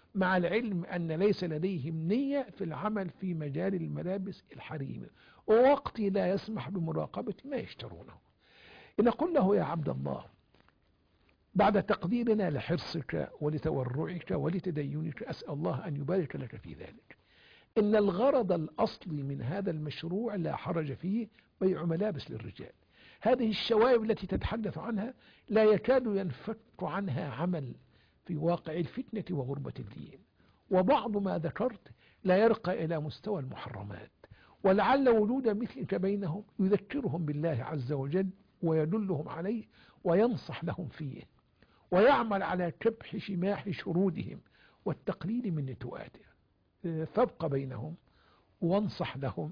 مع العلم أن ليس لديهم نية في العمل في مجال الملابس الحريمي، ووقتي لا يسمح بمراقبة ما يشترونه. نقول له يا عبد الله، بعد تقديرنا لحرصك ولتورعك ولتدينك، أسأل الله أن يبارك لك في ذلك، إن الغرض الأصلي من هذا المشروع لا حرج فيه، بيع ملابس للرجال. هذه الشوائب التي تتحدث عنها لا يكاد ينفك عنها عمل في واقع الفتنة وغربة الدين، وبعض ما ذكرت لا يرقى إلى مستوى المحرمات، ولعل وجود مثلك بينهم يذكرهم بالله عز وجل ويدلهم عليه وينصح لهم فيه، ويعمل على كبح شماح شرودهم والتقليل من نتوءاتهم. فابق بينهم وانصح لهم،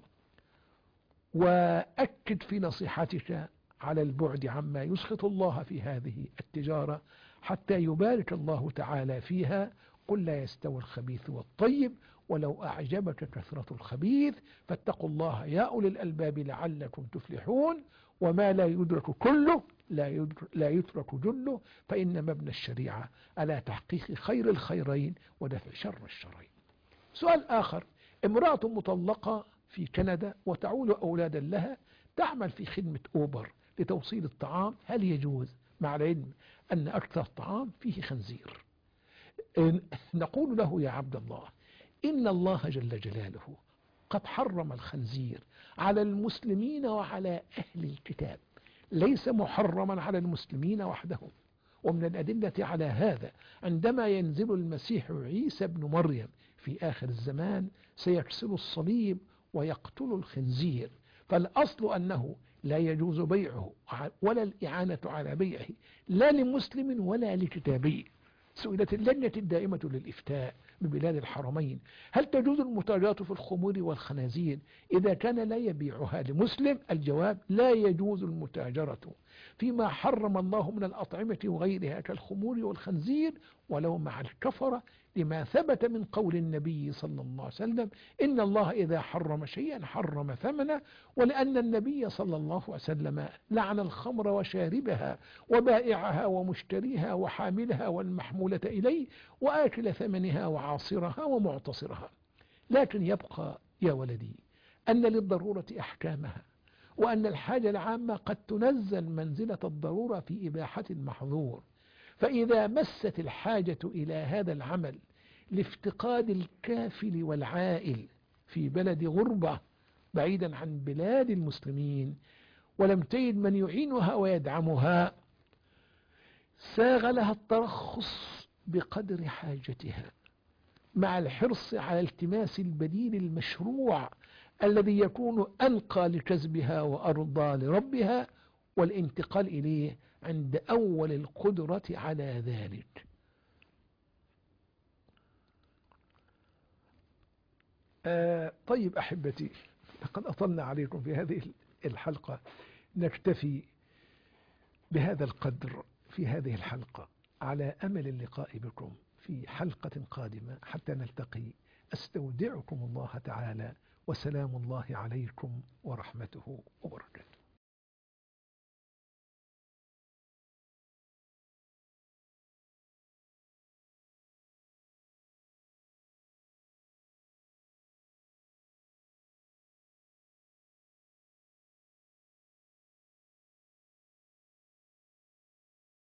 وأكد في نصيحتك على البعد عما يسخط الله في هذه التجارة حتى يبارك الله تعالى فيها. قل لا يستوي الخبيث والطيب ولو أعجبك كثرة الخبيث، فاتقوا الله يا أولي الألباب لعلكم تفلحون. وما لا يدرك كله لا يترك جله، فإن مبنى الشريعة على تحقيق خير الخيرين ودفع شر الشرين. سؤال آخر، امرأة مطلقة في كندا وتعول أولادا لها، تعمل في خدمة أوبر لتوصيل الطعام، هل يجوز مع العلم أن أكثر الطعام فيه خنزير؟ نقول له يا عبد الله، إن الله جل جلاله قد حرم الخنزير على المسلمين وعلى أهل الكتاب، ليس محرما على المسلمين وحدهم. ومن الأدلة على هذا عندما ينزل المسيح عيسى بن مريم في آخر الزمان سيكسر الصليب ويقتل الخنزير، فالأصل أنه لا يجوز بيعه ولا الإعانة على بيعه لا لمسلم ولا لكتابي. سئلت اللجنة الدائمة للإفتاء ببلاد الحرمين، هل تجوز المتاجرة في الخمور والخنازير إذا كان لا يبيعها لمسلم؟ الجواب: لا يجوز المتاجرة فيما حرم الله من الأطعمة وغيرها كالخمور والخنزير ولو مع الكفرة، لما ثبت من قول النبي صلى الله عليه وسلم: إن الله إذا حرم شيئا حرم ثمنه، ولأن النبي صلى الله عليه وسلم لعن الخمر وشاربها وبائعها ومشتريها وحاملها والمحمولة إليه وآكل ثمنها وعاصرها ومعتصرها. لكن يبقى يا ولدي أن للضرورة أحكامها، وأن الحاجة العامة قد تنزل منزلة الضرورة في إباحة المحظور. فإذا مست الحاجة إلى هذا العمل لافتقاد الكافل والعائل في بلد غربة بعيدا عن بلاد المسلمين ولم تجد من يعينها ويدعمها، ساغ لها الترخص بقدر حاجتها، مع الحرص على التماس البديل المشروع الذي يكون أنقى لكسبها وأرضى لربها، والانتقال إليه عند أول القدرة على ذلك. طيب أحبتي، لقد أطلنا عليكم في هذه الحلقة، نكتفي بهذا القدر في هذه الحلقة، على أمل اللقاء بكم في حلقة قادمة حتى نلتقي. أستودعكم الله تعالى، وسلام الله عليكم ورحمته وبركاته.